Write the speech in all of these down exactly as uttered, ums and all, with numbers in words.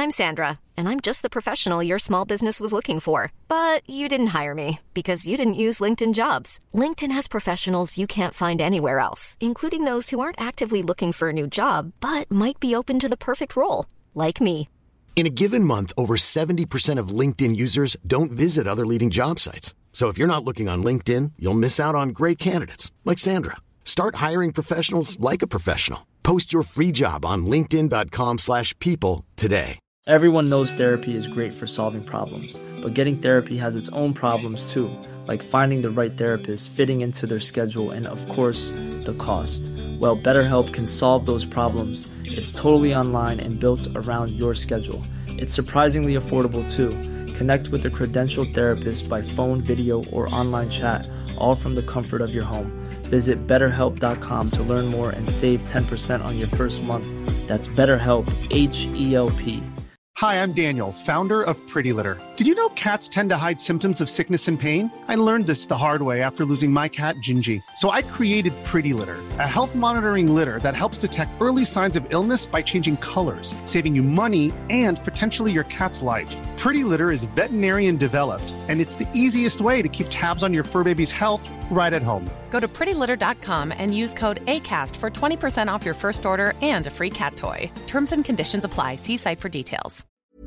I'm Sandra, and I'm just the professional your small business was looking for. But you didn't hire me because you didn't use LinkedIn Jobs. LinkedIn has professionals you can't find anywhere else, including those who aren't actively looking for a new job, but might be open to the perfect role, like me. In a given month, over seventy percent of LinkedIn users don't visit other leading job sites. So if you're not looking on LinkedIn, you'll miss out on great candidates like Sandra. Start hiring professionals like a professional. Post your free job on linkedin.com slash people today. Everyone knows therapy is great for solving problems, but getting therapy has its own problems too, like finding the right therapist, fitting into their schedule, and of course, the cost. Well, BetterHelp can solve those problems. It's totally online and built around your schedule. It's surprisingly affordable too. Connect with a credentialed therapist by phone, video, or online chat, all from the comfort of your home. Visit better help dot com to learn more and save ten percent on your first month. That's BetterHelp, H E L P. Hi, I'm Daniel, founder of Pretty Litter. Did you know cats tend to hide symptoms of sickness and pain? I learned this the hard way after losing my cat, Gingy. So I created Pretty Litter, a health monitoring litter that helps detect early signs of illness by changing colors, saving you money and potentially your cat's life. Pretty Litter is veterinarian developed, and it's the easiest way to keep tabs on your fur baby's health right at home. Go to pretty litter dot com and use code ACAST for twenty percent off your first order and a free cat toy. Terms and conditions apply. See site for details.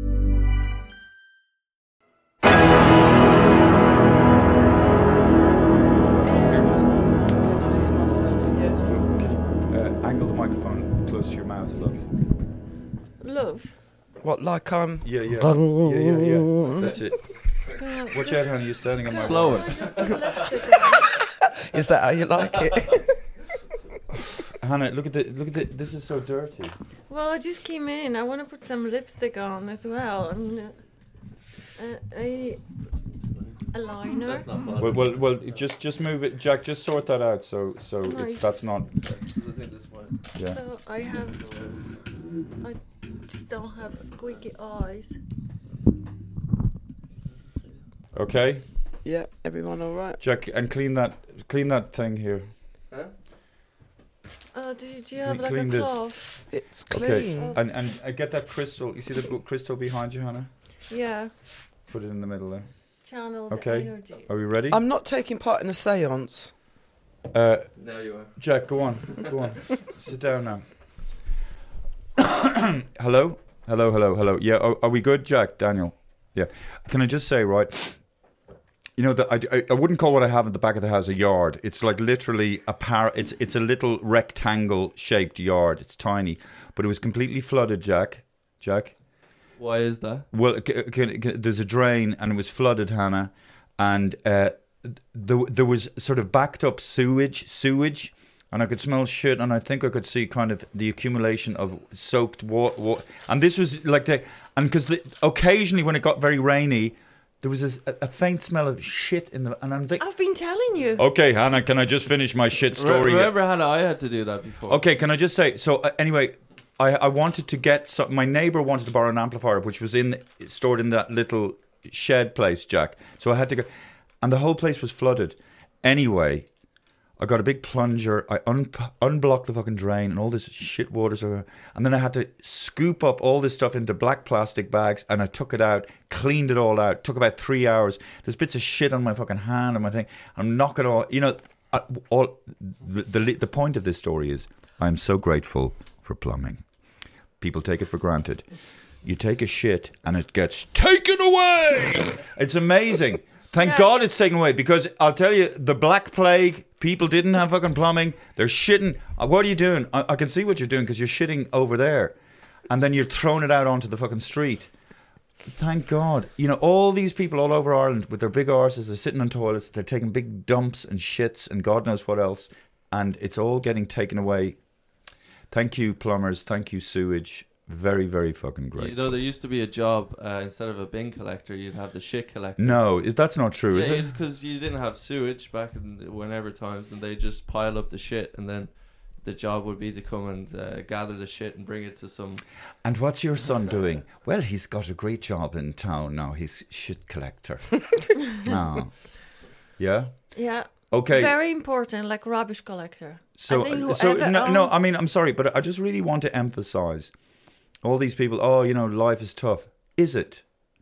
Uh, angle the microphone close to your mouth, love. Love? What, like um? Yeah, yeah, yeah, yeah, yeah. That's it. God, Watch just, out, honey. You're standing on my Slower. Is that how you like it? Hannah, look at the look at the. This is so dirty. Well, I just came in. I want to put some lipstick on as well. I mean, uh, a a liner. That's not bad. Well, well, well. Just just move it, Jack. Just sort that out. So so Nice. it's that's not. Yeah. So I have. I just don't have squeaky eyes. Okay, Yeah, everyone all right? Jack, and clean that clean that thing here. Huh? Oh, do you, do you Can have you like clean a this? cloth? It's clean. Okay, and and uh, get that crystal. You see the bl- crystal behind you, Hannah? Yeah. Put it in the middle there. Channel Okay. the energy. Are we ready? I'm not taking part in a séance. Uh, No, you are. Jack, go on, go on. Sit down now. Hello, hello, hello, hello. Yeah, are, are we good, Jack? Daniel. Yeah. Can I just say, right? You know that I, I, I wouldn't call what I have at the back of the house a yard. It's like literally a par. It's it's a little rectangle shaped yard. It's tiny, but it was completely flooded, Jack. Jack. Why is that? Well, c- c- c- there's a drain and it was flooded, Hannah, and uh, there there was sort of backed up sewage, sewage, and I could smell shit, and I think I could see kind of the accumulation of soaked water. Wa- and this was like the and because occasionally when it got very rainy, there was this, a, a faint smell of shit in the. And I'm thinking, I've been telling you. okay, Hannah, can I just finish my shit story? Remember, Hannah, I had to do that before. Okay, can I just say, so uh, anyway, I, I wanted to get, some, my neighbour wanted to borrow an amplifier, which was in stored in that little shed place, Jack. So I had to go, and the whole place was flooded. Anyway, I got a big plunger, I un- unblocked the fucking drain, and all this shit water's over, and then I had to scoop up all this stuff into black plastic bags, and I took it out, cleaned it all out, took about three hours. There's bits of shit on my fucking hand and my thing. I'm knocking all, you know, I, all, the, the, the point of this story is, I'm so grateful for plumbing. People take it for granted. You take a shit and it gets taken away. It's amazing. Thank Yes. God it's taken away, because I'll tell you, the Black Plague, people didn't have fucking plumbing. They're shitting. Uh, What are you doing? I, I can see what you're doing, because you're shitting over there. And then you're throwing it out onto the fucking street. Thank God. You know, all these people all over Ireland with their big arses, they're sitting on toilets, they're taking big dumps and shits and God knows what else. And it's all getting taken away. Thank you, plumbers. Thank you, sewage. Very, very fucking great. You know, there used to be a job, uh, instead of a bin collector, you'd have the shit collector. No, is that's not true, is yeah, it? Because you didn't have sewage back in the, whenever times, and they just pile up the shit, and then the job would be to come and uh, gather the shit and bring it to some... And what's your son doing? Well, he's got a great job in town now. He's shit collector. Oh. Yeah? Yeah. Okay. Very important, like rubbish collector. So, I think so whoever no, no, owns- I mean, I'm sorry, but I just really want to emphasize all these people, oh, you know, life is tough. Is it?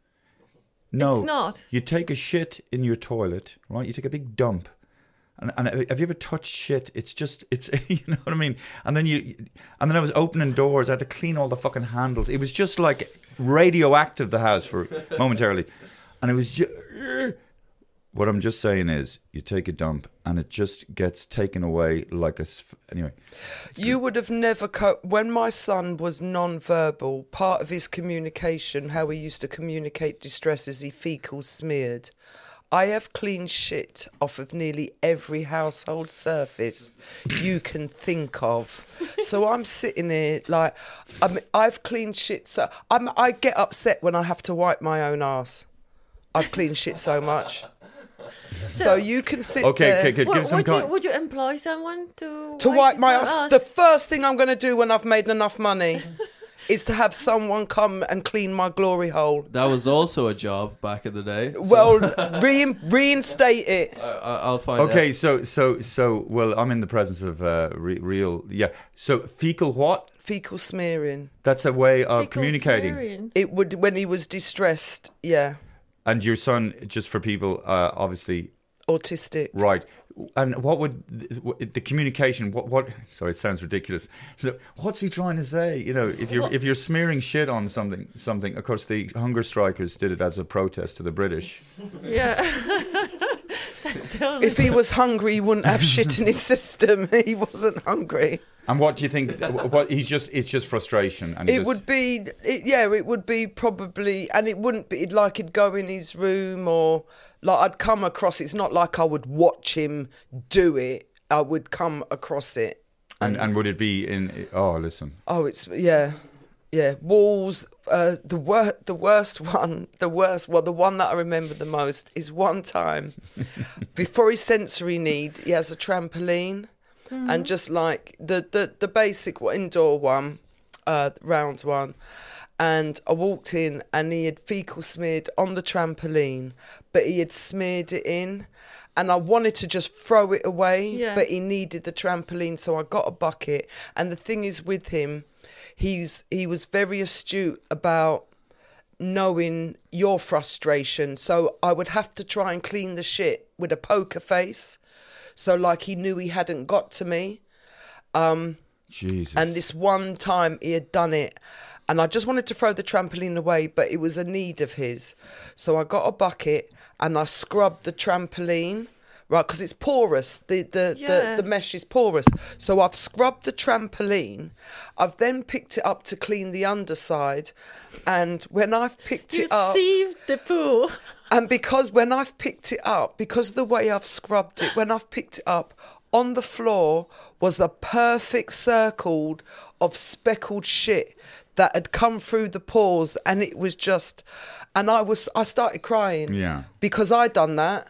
No. It's not. You take a shit in your toilet, right? You take a big dump. And, and have you ever touched shit? It's just, it's, you know what I mean? And then you, and then I was opening doors. I had to clean all the fucking handles. It was just like radioactive, the house, for momentarily. And it was just, what I'm just saying is, you take a dump and it just gets taken away like a, anyway. You would have never, co- when my son was non-verbal, part of his communication, how he used to communicate distress is he fecal smeared. I have cleaned shit off of nearly every household surface you can think of. So I'm sitting here like, I'm, I've cleaned shit. So I'm, I get upset when I have to wipe my own arse. I've cleaned shit so much. So you can sit okay, there. Okay, okay, Would, give some would, you, con- would you employ someone to to wipe my your ass? The first thing I'm going to do when I've made enough money is to have someone come and clean my glory hole. That was also a job back in the day. So. Well, re- reinstate it. I, I, I'll find okay, out. so, so, so, well, I'm in the presence of uh, re- real, yeah. So fecal what? Fecal smearing. That's a way of Fecal communicating. smearing. It would, when he was distressed, yeah. And your son, just for people, uh, obviously... Autistic. Right. And what would the, the communication? What? What? Sorry, it sounds ridiculous. So, what's he trying to say? You know, if you're if you're smearing shit on something, something. Of course, the hunger strikers did it as a protest to the British. Yeah. That's the only If he was hungry, he wouldn't have shit in his system. He wasn't hungry. And what do you think? What he's just? It's just frustration. And he It just, would be, it, yeah, it would be probably, and it wouldn't be like he'd go in his room or like I'd come across. It's not like I would watch him do it. I would come across it. And and would it be in? Oh, listen. Oh, it's yeah, yeah. Walls. Uh, the wor- the worst one, the worst. Well, the one that I remember the most is one time before his sensory need, he has a trampoline. Mm-hmm. And just like the, the, the basic indoor one, uh, round one. And I walked in and he had fecal smeared on the trampoline, but he had smeared it in. And I wanted to just throw it away, yeah. but he needed the trampoline. So I got a bucket. And the thing is with him, he's he was very astute about knowing your frustration. So I would have to try and clean the shit with a poker face. So, like, he knew he hadn't got to me. Um, Jesus. And this one time he had done it. And I just wanted to throw the trampoline away, but it was a need of his. So I got a bucket and I scrubbed the trampoline, right? Because it's porous. The, the, Yeah. the, the mesh is porous. So I've scrubbed the trampoline. I've then picked it up to clean the underside. And when I've picked you it up... sieved the poo. And because when I've picked it up, because of the way I've scrubbed it, when I've picked it up, on the floor was a perfect circle of speckled shit that had come through the pores, and it was just, and I was, I started crying. Yeah. Because I'd done that.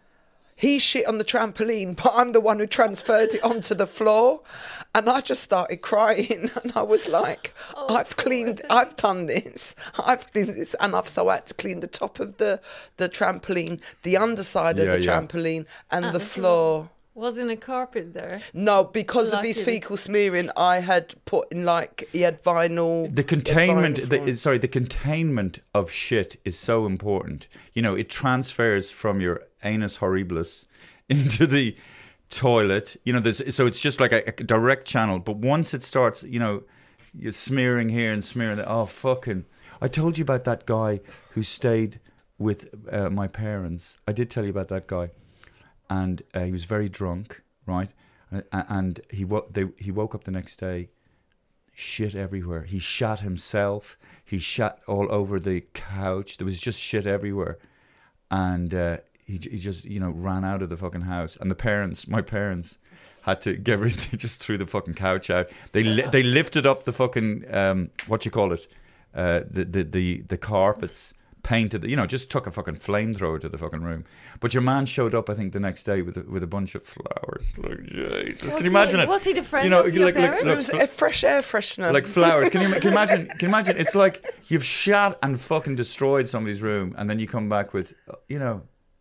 He shit on the trampoline, but I'm the one who transferred it onto the floor. And I just started crying. And I was like, Oh, I've cleaned, I've done this. I've cleaned this. And I've so I had to clean the top of the, the trampoline, the underside of Yeah, the yeah. trampoline, and And the the floor. Wasn't a carpet there. No, because of his Luckily. fecal smearing, I had put in like, he had vinyl. The containment, vinyl the, flooring. sorry, the containment of shit is so important. You know, it transfers from your anus horribilis into the toilet. You know, there's so it's just like a, a direct channel. But once it starts, you know, you're smearing here and smearing there. Oh, fucking! I told you about that guy who stayed with uh, my parents. I did tell you about that guy, and uh, he was very drunk, right? And, and he wo- they, he woke up the next day. Shit everywhere. He shat himself. He shat all over the couch. There was just shit everywhere, and uh, he he just you know ran out of the fucking house. And the parents, my parents, had to get rid. They just threw the fucking couch out. They li- they lifted up the fucking um, what you call it, uh, the the the the carpets. Painted, you know, just took a fucking flamethrower to the fucking room. But your man showed up, I think, the next day with a, with a bunch of flowers. Like, Jesus. Was Can you imagine he, it? Was he the friend you know, of your like, like, parents? It was a fresh air freshener. like flowers. Can you, can you imagine? Can you imagine? It's like you've shot and fucking destroyed somebody's room, and then you come back with, you know,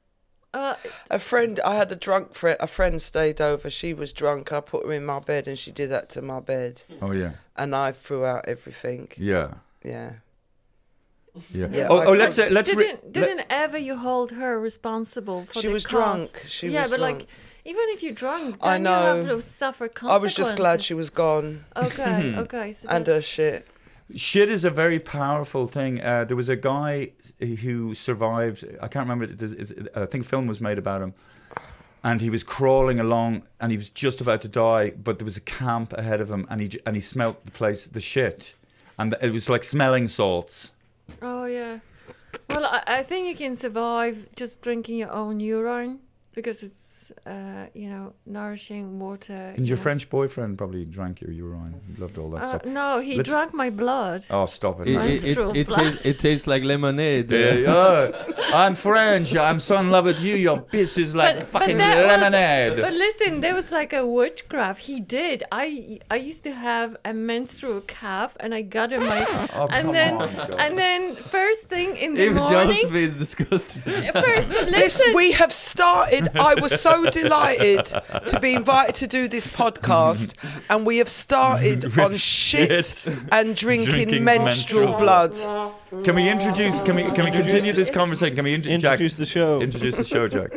Uh, A friend, I had a drunk friend. A friend stayed over. She was drunk. I put her in my bed, and she did that to my bed. Oh yeah. And I threw out everything. Yeah. Yeah. Yeah. Yeah, oh, I- oh, let's uh, let's. re- didn't didn't ever you hold her responsible for She the was cost? drunk. She yeah, was but drunk. like even if you're drunk, I then you have know. to suffer I consequences. was just glad she was gone. Okay, okay. So And that- her shit. Shit is a very powerful thing. Uh, there was a guy who survived. I can't remember. There's- it's- I think a film was made about him. And he was crawling along, and he was just about to die. But there was a camp ahead of him, and he j- and he smelt the place, the shit, and it was like smelling salts. Oh yeah. Well, I, I think you can survive just drinking your own urine because it's, uh, you know, nourishing water. And you your know. French boyfriend probably drank your urine. He loved all that Uh, stuff. no, he Let's- drank my blood. Oh, stop it! It, man. it, it, Menstrual it, blood. tastes, it tastes like lemonade. Yeah, yeah. I'm French. I'm so in love with you. Your piss is like But- fucking but that was- lemonade. But listen, there was like a witchcraft. He did. I I used to have a menstrual cup, and I got in my Oh, and come then on, God. and then first thing in the Even morning. Josephine's disgusting. First, This listen. we have started. I was so delighted to be invited to do this podcast, and we have started With on shit, shit. and drinking, Drinking menstrual, menstrual blood. Can we introduce? Can we? Can we continue this conversation? Can we int- Introduce Jack, the show. Introduce the show, Jack.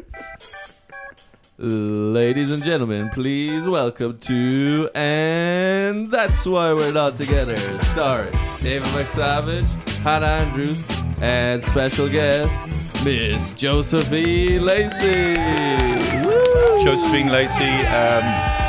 Ladies and gentlemen, please welcome to And That's Why We're Not Together, starring David McSavage, Hannah Andrews, and special guest, Miss Josephine Lacey. Woo! Josephine Lacey, um,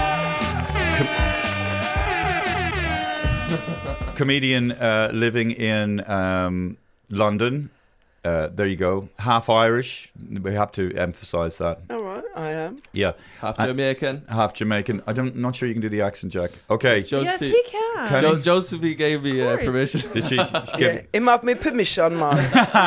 com- comedian uh, living in um, London. Uh, there you go. Half Irish. We have to emphasise that. All right, I am. Yeah. Half Uh, Jamaican. Half Jamaican. I don't. Not sure you can do the accent, Jack. Okay. Yes, Josephine, he can. Can Jo- he? Josephine gave me uh, Of course. permission. Did she? she Yeah, give- him have me permission, man.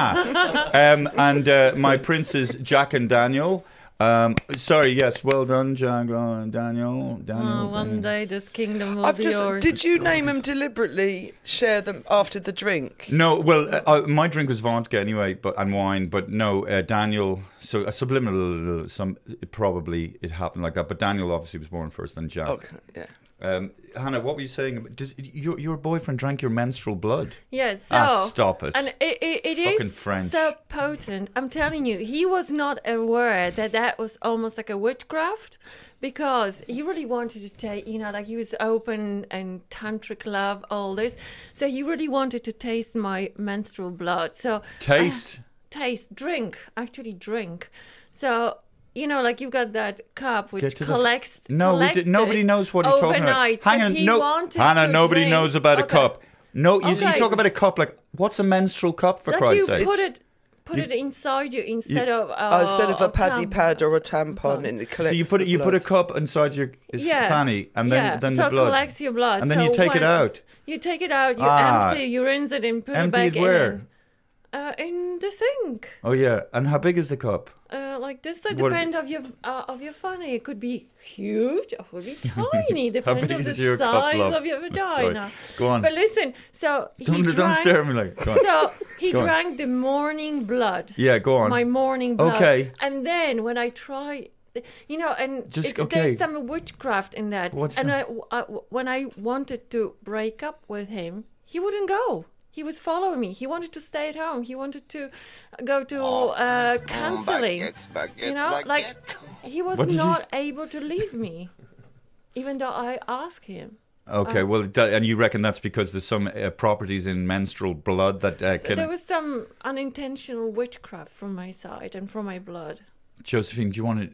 um, and uh, my princes, Jack and Daniel. Um, sorry. Yes. Well done, Jack and Daniel. Daniel. Oh, one day this kingdom will I've be just. yours. Did you name them deliberately? Share them after the drink. No, well, uh, uh, my drink was vodka anyway, but and wine. But no, uh, Daniel. So a subliminal, some it probably it happened like that. But Daniel obviously was born first, then Jack. Okay, yeah. Um, Hannah, what were you saying? about- Does your your boyfriend drank your menstrual blood? Yes. So, Ah, stop it. And it, it, it Fucking is French. so potent. I'm telling you, he was not aware that that was almost like a witchcraft because he really wanted to take, you know, like he was open and tantric love, all this. So he really wanted to taste my menstrual blood. So Taste. uh, taste, drink, actually drink. So. You know, like you've got that cup which Get to the f- collects. No, we collects did, nobody it knows what he's talking about. overnight. Hang so on, he no, wanted Hannah, to nobody drink. knows about a Okay. cup. No, you, you Okay. talk about a cup like what's a menstrual cup for Like Christ's you sake? put it, put You- it inside you instead of uh, Oh, instead of a paddy tampon. pad or a tampon, and it collects So you put the it, you put a blood. cup inside your Yeah. fanny, and then yeah. then so the blood. it collects your blood, And then so you take it when out. You take it out. You Ah. empty. You rinse it and put Empty it it back where? in. Uh, in the sink. Oh yeah, and how big is the cup? Uh, like this, so What- depend of your uh, of your funny. It could be huge, or it could be tiny, How depending big on is the your cup, size love? of your Sorry. vagina. Go on. But listen, so he Don't, don't drank. stare at me like. Go on. So he Go on. drank the morning blood. Yeah, go on. My morning blood. Okay. And then when I try, you know, and Just- it, okay. there's some witchcraft in that. What's and the- I, I, when I wanted to break up with him, he wouldn't go. He was following me. He wanted to stay at home. He wanted to go to uh, counseling. You know, like he was What did you- not able to leave me, even though I asked him. Okay, Uh, well, that, and you reckon that's because there's some uh, properties in menstrual blood that uh, can. There was some unintentional witchcraft from my side and from my blood. Josephine, do you want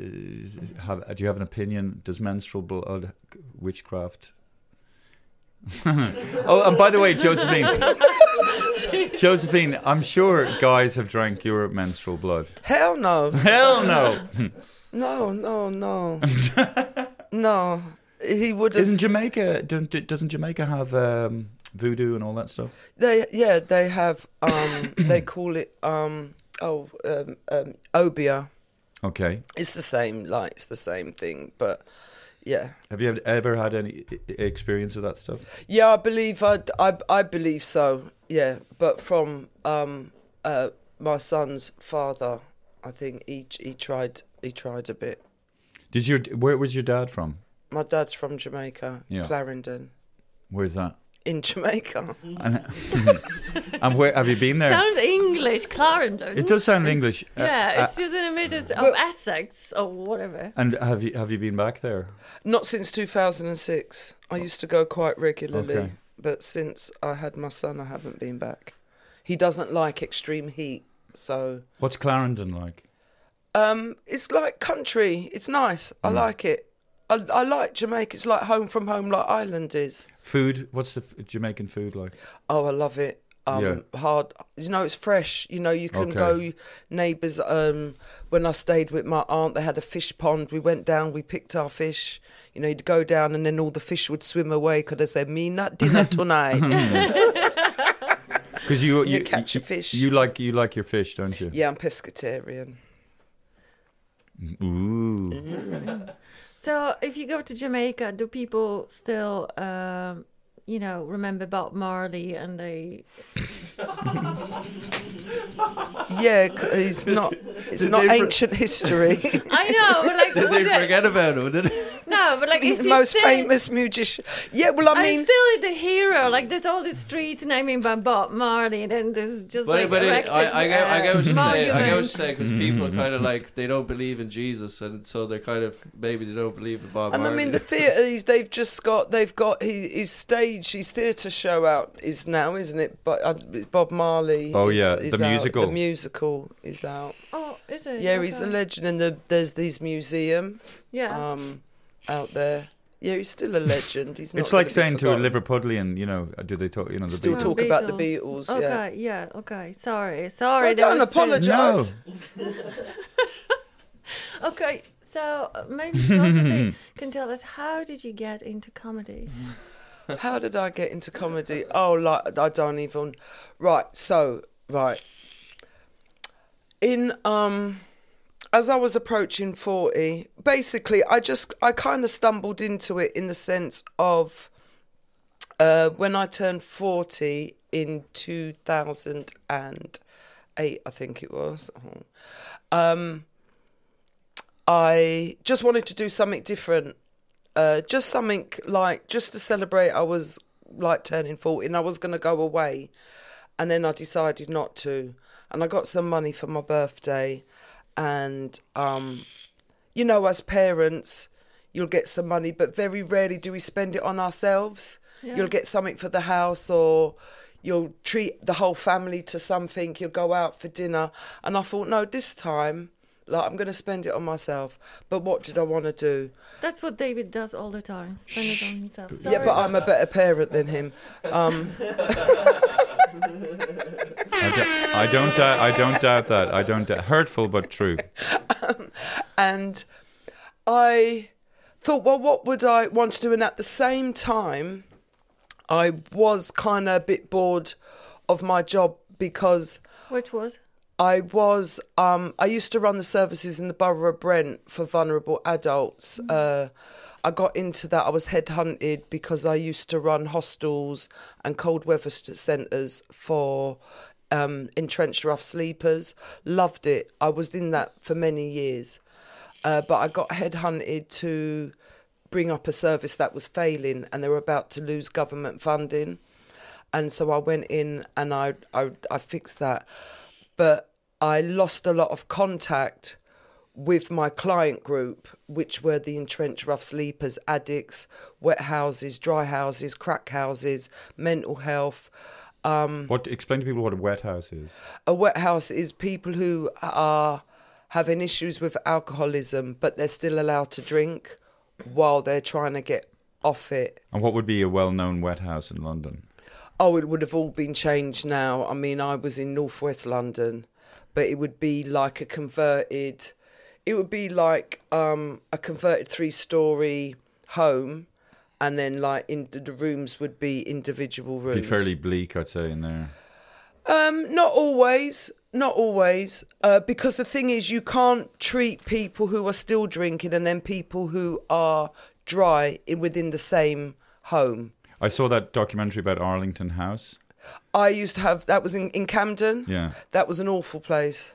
to have? Do you have an opinion? Does menstrual blood witchcraft? Oh, and by the way, Josephine, Josephine, I'm sure guys have drank your menstrual blood. Hell no. Hell no. No, no, no. No. He would have. Isn't Jamaica? Don't, doesn't Jamaica have um, voodoo and all that stuff? They yeah, they have um they call it um oh um, um obia. Okay. It's the same, like it's the same thing, but yeah. Have you ever had any i- experience with that stuff? Yeah, I believe I, I, I believe so. Yeah, but from um uh my son's father, I think he he tried he tried a bit. Did your where was your dad from? My dad's from Jamaica, Yeah. Clarendon, Where's that? in Jamaica. And, and where have you been there? Sound English, Clarendon. It does sound English. Uh, Yeah, it's uh, just in the middle of But- Essex or whatever. and have you have you been back there? Not since two thousand six. I used to go quite regularly, Okay. but since I had my son, I haven't been back. He doesn't like extreme heat, so What's Clarendon like? um, it's like country. It's nice. I Mm. like it. I, I like Jamaica. It's like home from home, like Ireland is. Food? What's the f- Jamaican food like? Oh, I love it. Um, Yeah. hard. You know, it's fresh. You know, you can Okay. go. Neighbours. Um, when I stayed with my aunt, they had a fish pond. We went down. We picked our fish. You know, you'd go down, and then all the fish would swim away because they said, "Me not dinner tonight." Because you, You you catch you, a fish. You like you like your fish, don't you? Yeah, I'm pescatarian. Ooh. So, if you go to Jamaica, do people still, um, you know, remember Bob Marley and they? Yeah, c- it's not. It's Did not they for- ancient history. I know, but like, Did would they they- forget about him? Did they? no, but like, is the he most still, famous musician. Yeah, well, I I'm mean, still the hero. Like, there's all these streets naming by Bob Marley, and then there's just But, like but it, erected, I, I get, I get what you're saying. I get what you're monuments. saying because people kind of like they don't believe in Jesus, and so they're kind of maybe they don't believe in Bob and I Marley. mean the theatre. They've just got. They've got his, his stage. His theatre show out is now, isn't it? But uh, Bob Marley. Oh, is, yeah, is the out. musical. The musical is out. Oh, is it? Yeah, he's a Okay. legend, and the, there's these museum Yeah. um out there. Yeah, he's still a legend. He's not. It's like gonna be saying to a forgotten. Liverpudlian, you know, do they talk? You know, the Still Beatles? talk about the Beatles. Okay, Yeah. yeah, okay. Sorry, sorry. Well, that don't was it. apologise. No. Okay, so uh, maybe Josephine can tell us, how did you get into comedy? How did I get into comedy? Oh, like I don't even. Right. So right. In um, as I was approaching forty, basically, I just I kind of stumbled into it in the sense of uh, when I turned forty in two thousand eight, I think it was. Um, I just wanted to do something different. Uh, just something like, just to celebrate, I was like turning forty and I was going to go away. And then I decided not to. And I got some money for my birthday. And, um, you know, as parents, you'll get some money, but very rarely do we spend it on ourselves. Yeah. You'll get something for the house, or you'll treat the whole family to something. You'll go out for dinner. And I thought, no, this time, like, I'm going to spend it on myself. But what did I want to do? That's what David does all the time. Spend it on himself. Yeah, Sorry. but I'm a better parent than him. Um, I, do, I don't doubt. I don't doubt that. I don't doubt. Hurtful but true. um, and I thought, well, what would I want to do? And at the same time, I was kind of a bit bored of my job because Which was? I was, um, I used to run the services in the Borough of Brent for vulnerable adults. Mm. Uh, I got into that. I was headhunted because I used to run hostels and cold weather st- centres for um, entrenched rough sleepers. Loved it. I was in that for many years. Uh, but I got headhunted to bring up a service that was failing and they were about to lose government funding. And so I went in and I, I, I fixed that. But I lost a lot of contact with my client group, which were the entrenched rough sleepers, addicts, wet houses, dry houses, crack houses, mental health. Um, What? Explain to people what a wet house is. a wet house is people who are having issues with alcoholism, but they're still allowed to drink while they're trying to get off it. And what would be a well-known wet house in London? Oh, it would have all been changed now. I mean, I was in northwest London, but it would be like a converted, it would be like um, a converted three-storey home, and then like in the rooms would be individual rooms. Be fairly bleak, I'd say, in there. Um, not always, not always, uh, because the thing is, you can't treat people who are still drinking and then people who are dry in within the same home. I saw that documentary about Arlington House. I used to have, that was in, in Camden. Yeah. That was an awful place.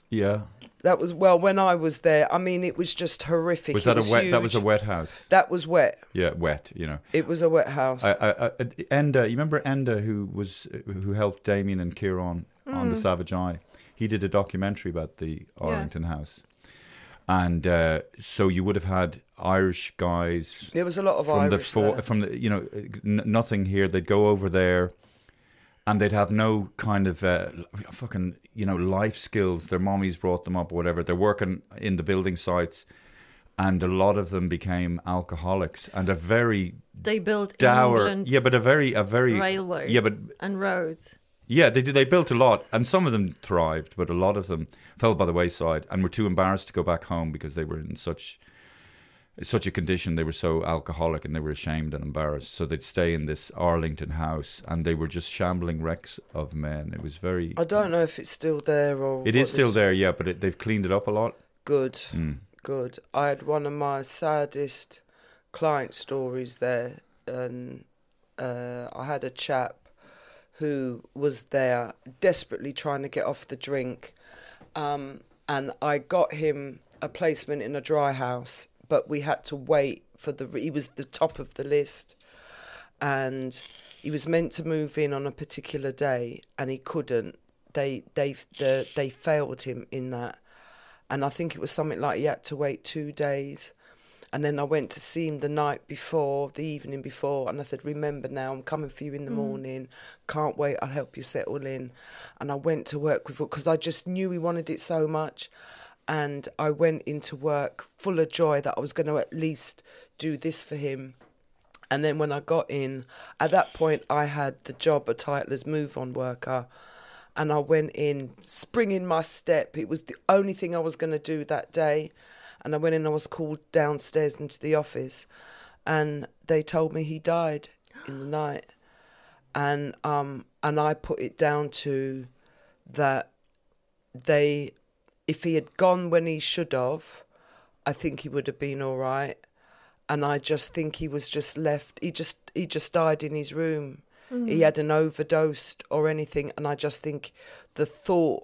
Yeah. That was, well, when I was there, I mean, it was just horrific. Was It that was a wet? huge. That was a wet house. That was wet. Yeah, wet. You know. It was a wet house. I, I, I, Enda, you remember Enda, who was who helped Damien and Kieran Mm. on The Savage Eye? He did a documentary about the Arlington House, and uh, so you would have had Irish guys. There was a lot of from Irish the there. from the you know n- nothing here. They'd go over there, and they'd have no kind of uh, fucking you know life skills. Their mommies brought them up or whatever. They're working in the building sites. And a lot of them became alcoholics, and a very They built dour, England yeah, but a very, a very railway yeah, but and roads. yeah, they did. They built a lot, and some of them thrived, but a lot of them fell by the wayside and were too embarrassed to go back home because they were in such such a condition. They were so alcoholic, and they were ashamed and embarrassed. So they'd stay in this Arlington house, and they were just shambling wrecks of men. It was very. I don't know if it's still there or. It what is still they've- there, yeah, but it, they've cleaned it up a lot. Good. Mm. Good. I had one of my saddest client stories there, and uh, I had a chap who was there desperately trying to get off the drink, um, and I got him a placement in a dry house, but we had to wait for the. He was the top of the list, and he was meant to move in on a particular day, and he couldn't. They they the, they failed him in that. And I think it was something like he had to wait two days. And then I went to see him the night before, the evening before, and I said, remember now, I'm coming for you in the Mm. morning. Can't wait, I'll help you settle in. And I went to work with him because I just knew he wanted it so much. And I went into work full of joy that I was going to at least do this for him. And then when I got in, at that point, I had the job, a title as move-on worker. And I went in, spring in my step. It was the only thing I was going to do that day. And I went in, I was called downstairs into the office. And they told me he died in the night. And um, and I put it down to that they, if he had gone when he should have, I think he would have been all right. And I just think he was just left, he just he just died in his room. He hadn't overdosed or anything, and I just think the thought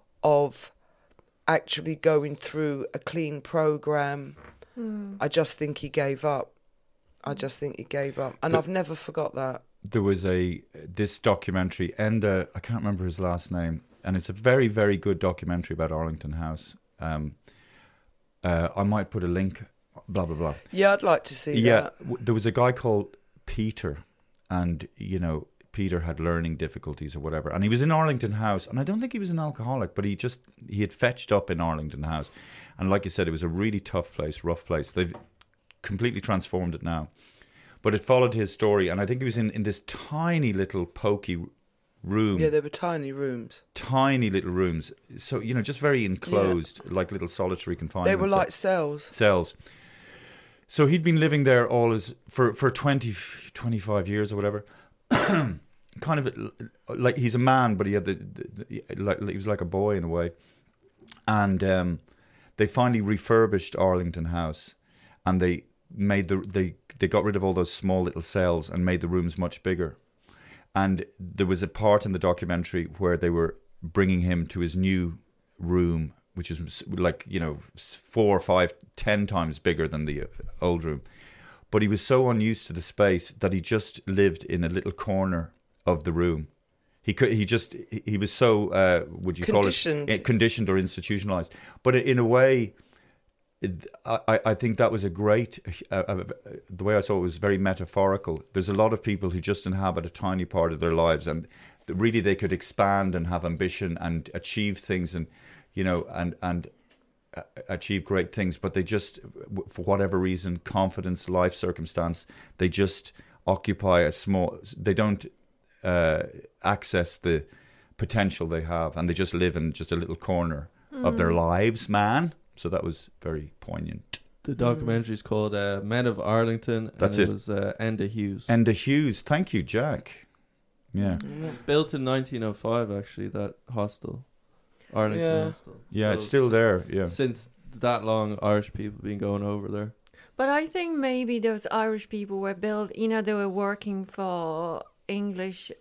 of actually going through a clean program, Mm. I just think he gave up. I just think he gave up, and The- I've never forgot that. There was a this documentary, Enda, I can't remember his last name, and it's a very, very good documentary about Arlington House. Um, uh, I might put a link, blah, blah, blah. Yeah, I'd like to see yeah, that. w- there was a guy called Peter, and, you know, Peter had learning difficulties or whatever, and he was in Arlington House, and I don't think he was an alcoholic, but he just, he had fetched up in Arlington House. And like you said, it was a really tough place, rough place. They've completely transformed it now. But it followed his story, and I think he was in, in this tiny little pokey room. Yeah, there were tiny rooms. Tiny little rooms. So, you know, just very enclosed, like little solitary confinement. They were ce- like cells. Cells. So he'd been living there all his, for, for twenty, twenty-five years or whatever. Kind of like he's a man, but he had the, the, the like he was like a boy in a way. And um, they finally refurbished Arlington House, and they made the they they got rid of all those small little cells and made the rooms much bigger. And there was a part in the documentary where they were bringing him to his new room, which is like, you know, four, five, ten times bigger than the old room. But he was so unused to the space that he just lived in a little corner of the room. He could, he just, he was so, uh, would you Conditioned. call it, conditioned or institutionalized. But in a way, it, I, I think that was a great, uh, uh, the way I saw it was very metaphorical. There's a lot of people who just inhabit a tiny part of their lives, and really they could expand and have ambition and achieve things, and, you know, and, and, achieve great things, but they just, for whatever reason, confidence, life circumstance, they just occupy a small, they don't uh, access the potential they have, and they just live in just a little corner mm. of their lives, man. So that was very poignant. The documentary is called uh, Men of Arlington. That's and it. It was uh, Enda Hughes. Enda Hughes. Thank you, Jack. Yeah. It was built in nineteen oh five, actually, that hostel. Arlington Yeah. Hostel. Yeah, So it's still there. Yeah. Since that long, Irish people been going over there. But I think maybe those Irish people were built, you know, they were working for English uh,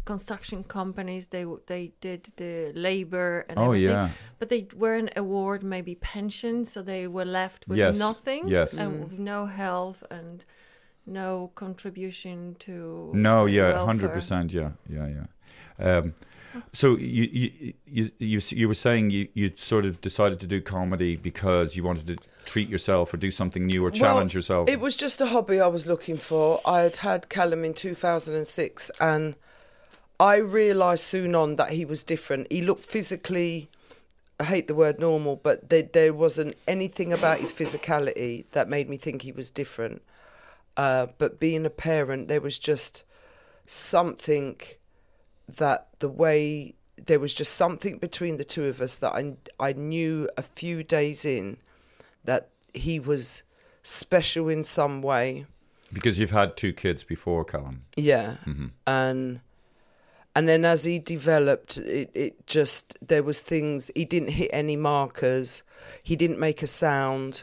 construction companies. They w- they did the labor and Oh, everything, yeah. but they weren't award maybe pension, so they were left with Yes, nothing yes. and with no health and no contribution to No, the yeah, welfare. hundred percent, yeah, yeah, yeah. Um, so you you you you you were saying you you sort of decided to do comedy because you wanted to treat yourself or do something new or challenge Well, yourself. It was just a hobby I was looking for. I had had Callum in two thousand six, and I realised soon on that he was different. He looked physically, I hate the word normal, but there, there wasn't anything about his physicality that made me think he was different. Uh, but being a parent, there was just something that the way, there was just something between the two of us that I, I knew a few days in that he was special in some way. Because you've had two kids before, Callum. Yeah. Mm-hmm. And and then as he developed, it, it just, there was things, he didn't hit any markers, he didn't make a sound,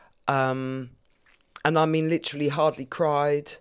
um, and I mean literally hardly cried.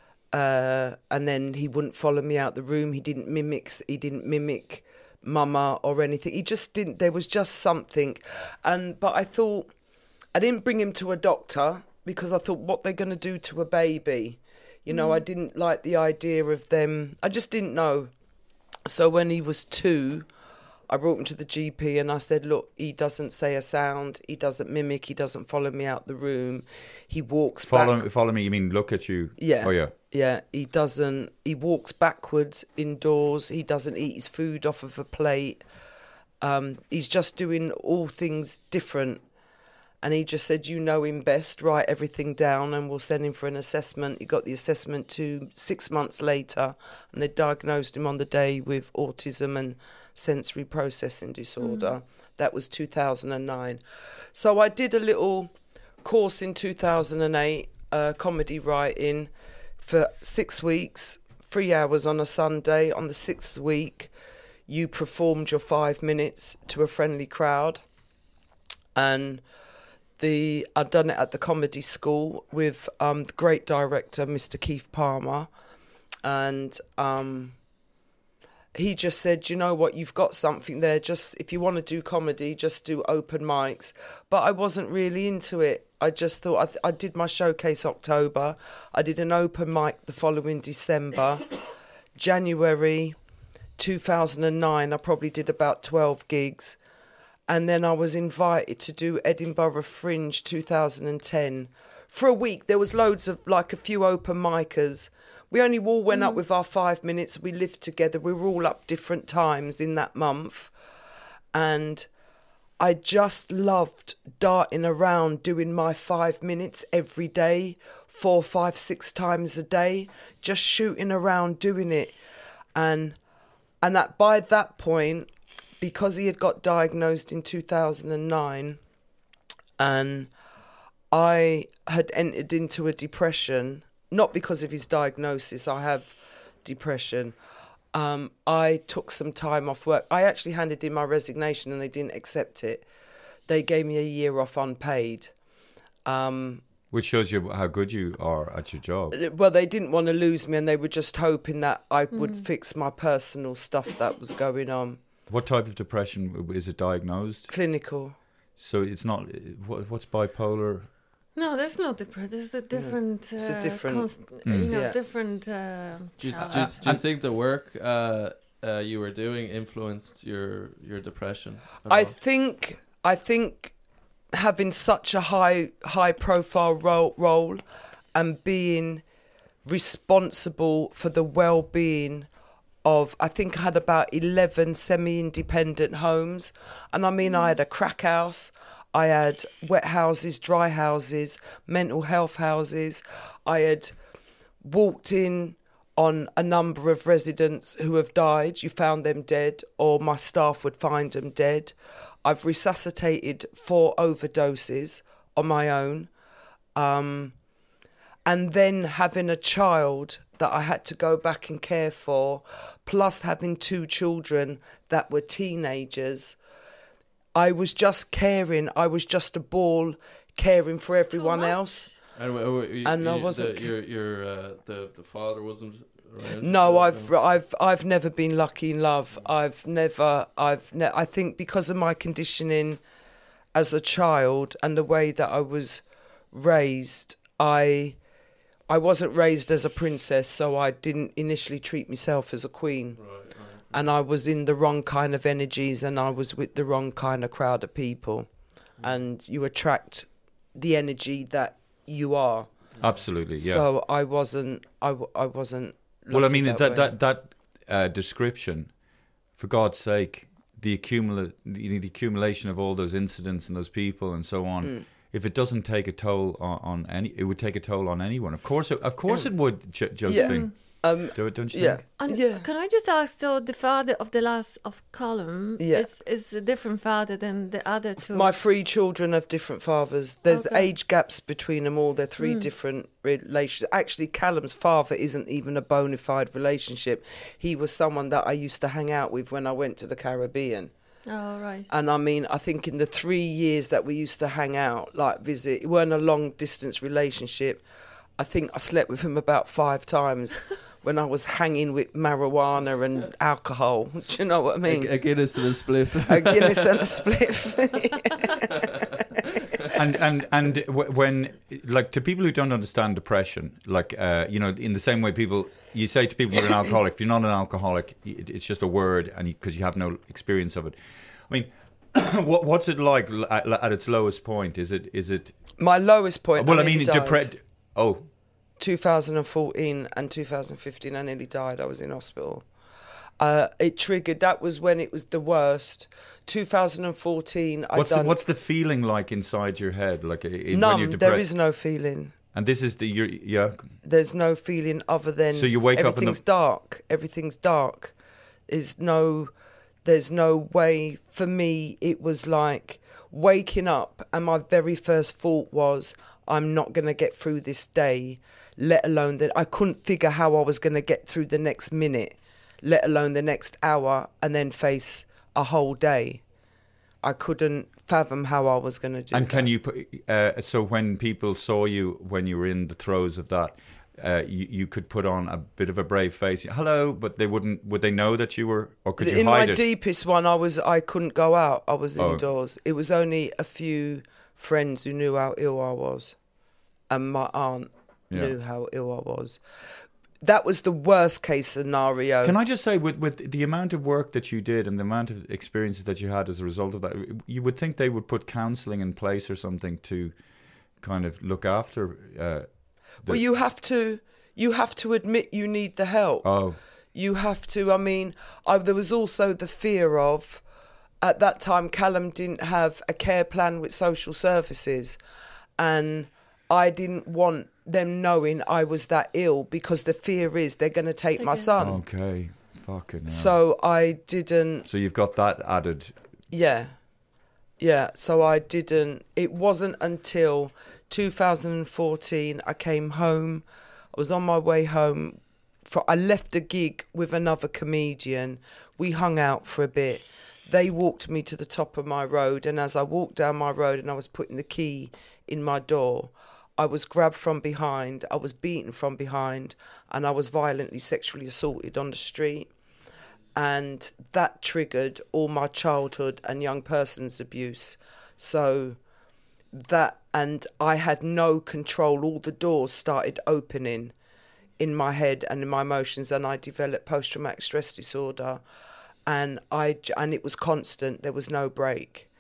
Uh, and then he wouldn't follow me out the room. He didn't mimic. He didn't mimic Mama or anything. He just didn't. There was just something, and but I thought I didn't bring him to a doctor because I thought what they're going to do to a baby. You know, Mm. I didn't like the idea of them. I just didn't know. So when he was two, I brought him to the G P and I said, look, he doesn't say a sound, he doesn't mimic, he doesn't follow me out the room, he walks Follow, back. follow me, you mean look at you? Yeah. Oh, yeah. Yeah, he doesn't, he walks backwards indoors, he doesn't eat his food off of a plate. Um, he's just doing all things different. And he just said, you know him best, write everything down and we'll send him for an assessment. He got the assessment two, six months later and they diagnosed him on the day with autism and sensory processing disorder. Mm. That was two thousand nine. So I did a little course in two thousand eight, uh, comedy writing for six weeks, three hours on a Sunday. On the sixth week, you performed your five minutes to a friendly crowd. And the I'd done it at the comedy school with um, the great director, Mister Keith Palmer. And um, he just said, you know what, you've got something there. Just if you want to do comedy, just do open mics. But I wasn't really into it. I just thought I, th- I did my showcase October. I did an open mic the following December. January two thousand nine, I probably did about twelve gigs. And then I was invited to do Edinburgh Fringe two thousand ten. For a week, there was loads of, like, a few open micers. We only all went mm. up with our five minutes. We lived together. We were all up different times in that month. And I just loved darting around doing my five minutes every day, four, five, six times a day, just shooting around doing it. And and that by that point, because he had got diagnosed in two thousand nine and I had entered into a depression, not because of his diagnosis, I have depression. Um, I took some time off work. I actually handed in my resignation and they didn't accept it. They gave me a year off unpaid. Um, Which shows you how good you are at your job. Well, they didn't want to lose me and they were just hoping that I Mm. would fix my personal stuff that was going on. What type of depression is it diagnosed? Clinical. So it's not, what, what's bipolar? No, that's not depression. It's a different, It's uh, a different- const- Mm. you know, Yeah. different. Uh, Do you, challenge. do, you, do you think the work uh, uh, you were doing influenced your your depression at I all? think I think having such a high high profile role, role and being responsible for the well-being of, I think I had about eleven semi-independent homes. And I mean, I had a crack house, I had wet houses, dry houses, mental health houses. I had walked in on a number of residents who have died. You found them dead, or my staff would find them dead. I've resuscitated four overdoses on my own. Um, and then having a child that I had to go back and care for, plus having two children that were teenagers. I was just caring. I was just a ball caring for everyone else. And, w- w- you, And I you- wasn't the, ca- your your uh, the the father wasn't Right? No, I've I've I've never been lucky in love. I've never I've ne- I think because of my conditioning as a child and the way that I was raised, I I wasn't raised as a princess, so I didn't initially treat myself as a queen. Right, right. And I was in the wrong kind of energies, and I was with the wrong kind of crowd of people. And you attract the energy that you are. Absolutely, yeah. So I wasn't. I, w- I wasn't. Well, I mean that that way. that that uh, description, for God's sake, the accumula- the, the accumulation of all those incidents and those people and so on. Mm. If it doesn't take a toll on, on any, it would take a toll on anyone. Of course, it, of course, it would. Jo- Josephine, Um, Do, don't you yeah. think? And Yeah. Can I just ask? So the father of the last of column Yeah. is is a different father than the other two. My three children have different fathers. There's Okay. age gaps between them all. They're three Mm. different relations. Actually, Callum's father isn't even a bona fide relationship. He was someone that I used to hang out with when I went to the Caribbean. Oh right. And I mean, I think in the three years that we used to hang out, like visit, it weren't a long distance relationship. I think I slept with him about five times when I was hanging with marijuana and alcohol. Do you know what I mean? A, a Guinness and a spliff. A Guinness and a spliff. and and and w- when like to people who don't understand depression, like uh, you know, in the same way people you say to people you're an alcoholic. If you're not an alcoholic, it, it's just a word, and because you, you have no experience of it. I mean, what what's it like at, at its lowest point? Is it is it? My lowest point. Well, I, nearly mean, died. depressed. Oh, two thousand fourteen and two thousand fifteen, I nearly died. I was in hospital. Uh, it triggered. That was when it was the worst. two thousand fourteen. I what's done the, what's the feeling like inside your head? Like in, when you're numb. depressed? There is no feeling. And this is the you're, yeah. There's no feeling other than So you wake up in the- everything's dark. Everything's dark. There's no. There's no way for me. It was like waking up, and my very first thought was, I'm not going to get through this day, let alone that I couldn't figure how I was going to get through the next minute, let alone the next hour, and then face a whole day. I couldn't fathom how I was going to do And that. can you put, uh, so when people saw you when you were in the throes of that, uh, you, you could put on a bit of a brave face, hello, but they wouldn't, would they know that you were, or could you in hide my it? deepest one, I was I couldn't go out. I was Oh. indoors. It was only a few friends who knew how ill I was, and my aunt Yeah. knew how ill I was. That was the worst case scenario. Can I just say, with, with the amount of work that you did and the amount of experiences that you had as a result of that, you would think they would put counselling in place or something to kind of look after. Uh, the, Well, you have to. You have to admit you need the help. Oh, You have to. I mean, I, there was also the fear of, at that time, Callum didn't have a care plan with social services, and I didn't want them knowing I was that ill because the fear is they're going to take my Okay. son. okay, fucking hell. So I didn't. So you've got that added. Yeah, yeah. So I didn't. It wasn't until two thousand fourteen I came home. I was on my way home. For I left a gig with another comedian. We hung out for a bit. They walked me to the top of my road, and as I walked down my road and I was putting the key in my door, I was grabbed from behind, I was beaten from behind, and I was violently sexually assaulted on the street. And that triggered all my childhood and young person's abuse. So that, and I had no control. All the doors started opening in my head and in my emotions, and I developed post-traumatic stress disorder. And I j- and it was constant. There was no break.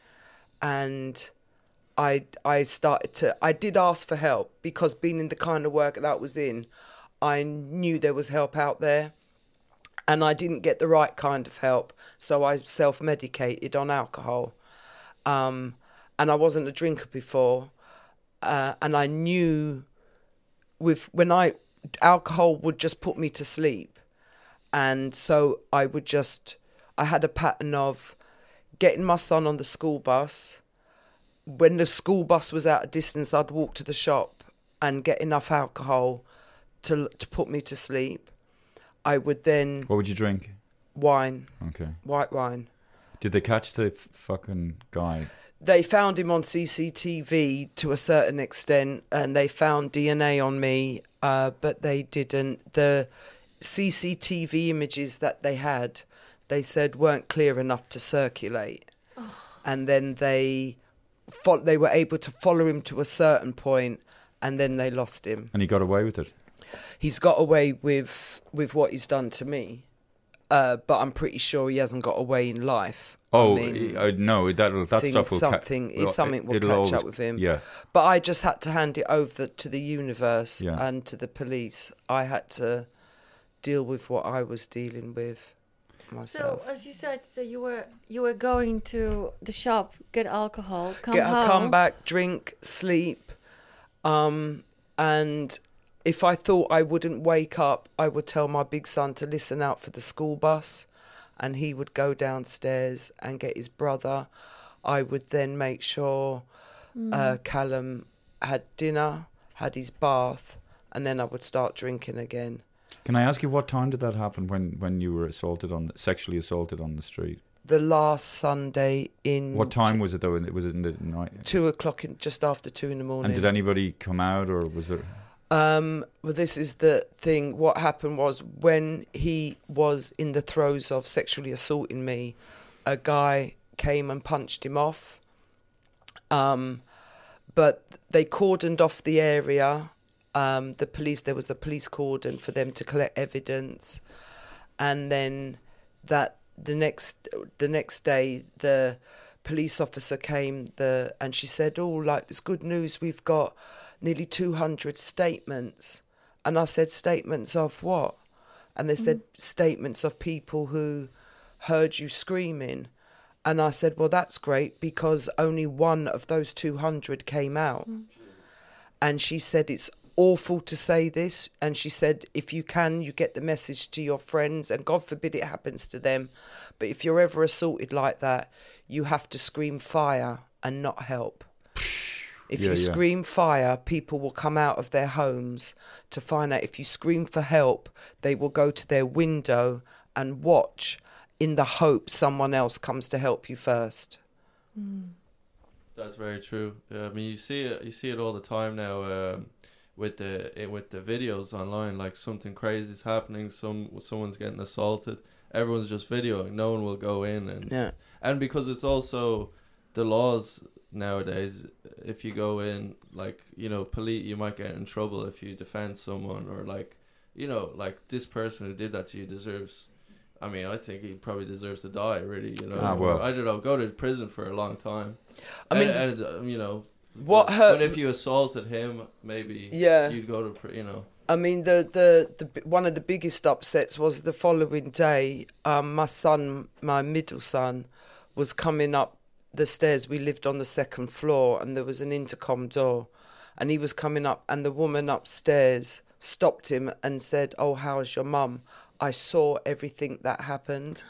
And I I started to, I did ask for help because being in the kind of work that I was in, I knew there was help out there. And I didn't get the right kind of help, so I self-medicated on alcohol. Um, and I wasn't a drinker before, uh, and I knew with when I alcohol would just put me to sleep, and so I would just I had a pattern of getting my son on the school bus. When the school bus was out of distance, I'd walk to the shop and get enough alcohol to to put me to sleep. I would then What would you drink? wine, Okay. white wine. Did they catch the f- fucking guy? They found him on C C T V to a certain extent, and they found D N A on me, uh, but they didn't. The C C T V images that they had, they said weren't clear enough to circulate. Oh. And then they fo- they were able to follow him to a certain point, and then they lost him. And he got away with it? He's got away with with what he's done to me. Uh, but I'm pretty sure he hasn't got away in life. Oh, I mean, uh, no, that'll, that things, stuff will... something, ca- something will catch always, up with him. Yeah. But I just had to hand it over to the universe yeah. and to the police. I had to deal with what I was dealing with myself. So, as you said, so you were you were going to the shop, get alcohol, come Get, home. Come back, drink, sleep. Um, and if I thought I wouldn't wake up, I would tell my big son to listen out for the school bus. And he would go downstairs and get his brother. I would then make sure mm. uh, Callum had dinner, had his bath, and then I would start drinking again. Can I ask you, what time did that happen when, when you were assaulted on sexually assaulted on the street? The last Sunday in... What time was it, though? Was it in the night? Two o'clock, in, just after two in the morning. And did anybody come out, or was there... Um, well, this is the thing. What happened was, when he was in the throes of sexually assaulting me, a guy came and punched him off. Um, but they cordoned off the area. Um, the police, there was a police cordon for them to collect evidence. And then that the next the next day, the police officer came the and she said, "Oh, like, it's good news. We've got nearly two hundred statements." And I said, "Statements of what?" And they mm. said, "Statements of people who heard you screaming." And I said, "Well, that's great, because only one of those two hundred came out." Mm. And she said, "It's awful to say this." And she said, "If you can, you get the message to your friends, and God forbid it happens to them. But if you're ever assaulted like that, you have to scream fire and not help." If yeah, you yeah. scream fire, people will come out of their homes to find out. If you scream for help, they will go to their window and watch in the hope someone else comes to help you first. Mm. That's very true. Yeah, I mean, you see it. You see it all the time now um, with the with the videos online. Like, something crazy is happening. Some someone's getting assaulted. Everyone's just videoing. No one will go in, and yeah. and because it's also the laws nowadays. If you go in, like, you know, police, you might get in trouble if you defend someone, or like, you know, like, this person who did that to you deserves. I mean, I think he probably deserves to die, really, you know. Ah, well. I don't know, go to prison for a long time. I mean, and, and uh, you know, what but, hurt? But if you assaulted him, maybe yeah. you'd go to, pr- you know. I mean, the, the, the one of the biggest upsets was the following day. Um, my son, my middle son, was coming up the stairs. We lived on the second floor, and there was an intercom door, and he was coming up, and the woman upstairs stopped him and said, "Oh, how's your mum? I saw everything that happened."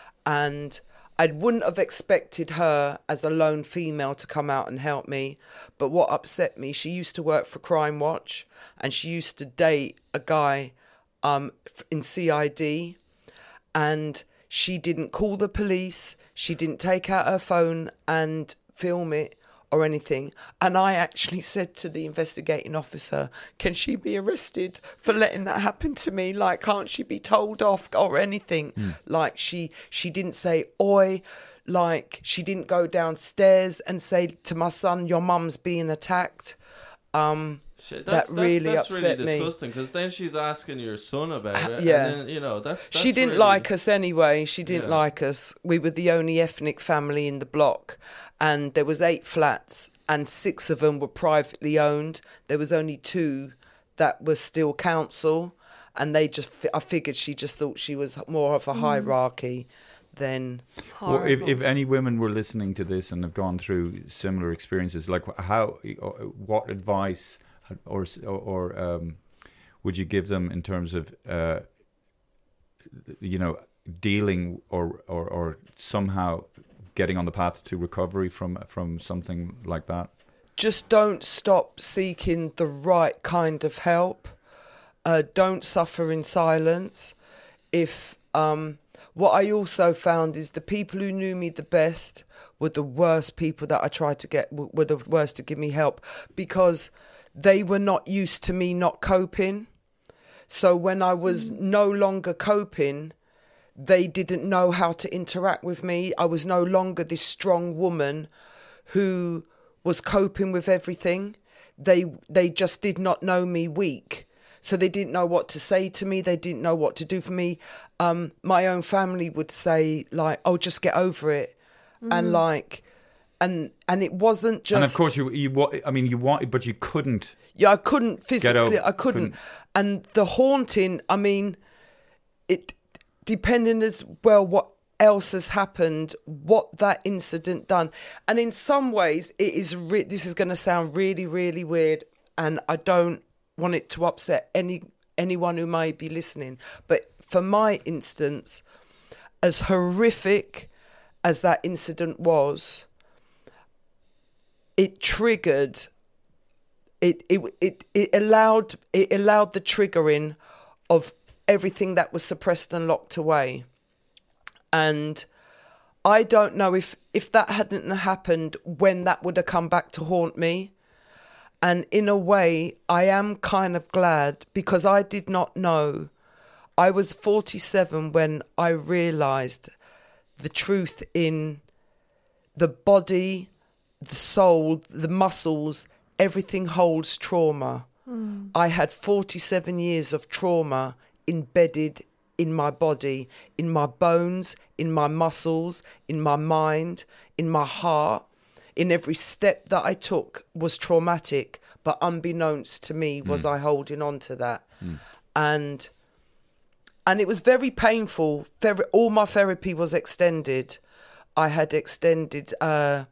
And I wouldn't have expected her as a lone female to come out and help me. But what upset me, she used to work for Crime Watch, and she used to date a guy um, in C I D, and she didn't call the police. She didn't take out her phone and film it or anything. And I actually said to the investigating officer, "Can she be arrested for letting that happen to me? Like, can't she be told off or anything?" Mm. Like, she she didn't say, "Oi," like, she didn't go downstairs and say to my son, "Your mum's being attacked." Um, Shit, that's, that really that's, that's upset really me. disgusting, because then she's asking your son about it. Yeah. And then, you know, that's, that's she didn't really... like us anyway. She didn't Yeah. like us. We were the only ethnic family in the block, and there was eight flats, and six of them were privately owned. There was only two that were still council, and they just, I figured she just thought she was more of a mm. hierarchy than... Well, if, if any women were listening to this and have gone through similar experiences, like, how, what advice or or um, would you give them in terms of, uh, you know, dealing or, or, or somehow getting on the path to recovery from from something like that? Just don't stop seeking the right kind of help. Uh, don't suffer in silence. If um, what I also found is the people who knew me the best were the worst people that I tried to get, were the worst to give me help, because they were not used to me not coping. So when I was no longer coping, they didn't know how to interact with me. I was no longer this strong woman who was coping with everything. They they just did not know me weak. So they didn't know what to say to me. They didn't know what to do for me. Um, my own family would say, like, oh, just get over it. Mm. And like, and and it wasn't just... And of course, you, you wa- I mean, you wanted, but you couldn't. Yeah, I couldn't physically, over, I couldn't. couldn't. And the haunting, I mean, it depending as well what else has happened, what that incident done. And in some ways, it is. Re- this is going to sound really, really weird, and I don't want it to upset any anyone who may be listening. But for my instance, as horrific as that incident was, it triggered. It it it it allowed it allowed the triggering of everything that was suppressed and locked away. And I don't know if, if that hadn't happened, when that would have come back to haunt me. And in a way, I am kind of glad, because I did not know. I was forty-seven when I realised the truth in the body, the soul, the muscles, everything holds trauma. Mm. I had forty-seven years of trauma embedded in my body, in my bones, in my muscles, in my mind, in my heart. In every step that I took was traumatic, but unbeknownst to me was mm. I holding on to that. Mm. And and it was very painful. Very, all my therapy was extended. I had extended uh,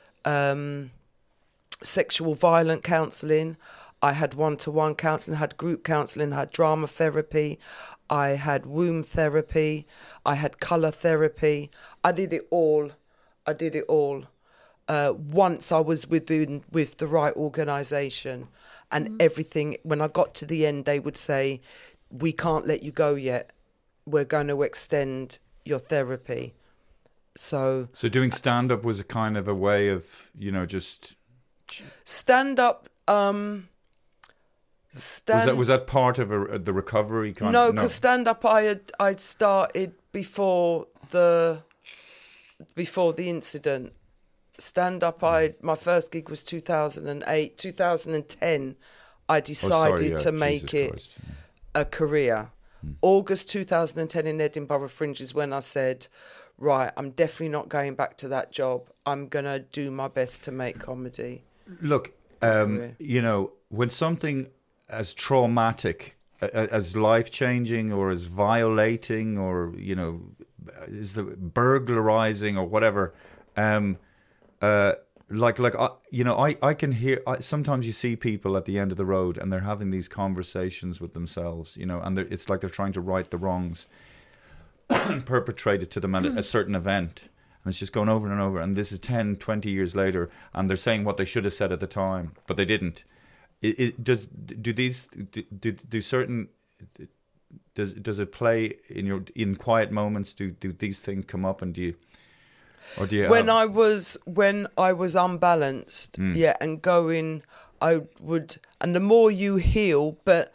um, sexual violence counselling. I had one-to-one counselling, had group counselling, had drama therapy, I had womb therapy, I had colour therapy. I did it all. I did it all. Uh, once I was within with the right organisation, and mm. everything, when I got to the end, they would say, we can't let you go yet. We're going to extend your therapy. So, so doing stand-up was a kind of a way of, you know, just... Stand-up... Um, Stand- was that was that part of a, the recovery kind? No, of, because no. stand up I had I'd started before the before the incident. Stand up I my first gig was two thousand eight, two thousand ten. I decided oh, sorry, yeah, to make Jesus it Christ, yeah. a career. Hmm. August two thousand ten in Edinburgh Fringe is when I said, right, I'm definitely not going back to that job. I'm gonna do my best to make comedy. Look, um, you know, when something as traumatic, as life-changing, or as violating, or, you know, is the burglarizing or whatever, um, uh, like, like uh, you know, I, I can hear, I, sometimes you see people at the end of the road and they're having these conversations with themselves, you know, and it's like they're trying to right the wrongs perpetrated to them at a certain event. And it's just going over and over. And this is ten, twenty years later, and they're saying what they should have said at the time, but they didn't. It, it does do these do, do, do certain does does it play in your in quiet moments? Do do these things come up, and do you or do you when have... I was when I was unbalanced, mm. yeah, and going, I would, and the more you heal, but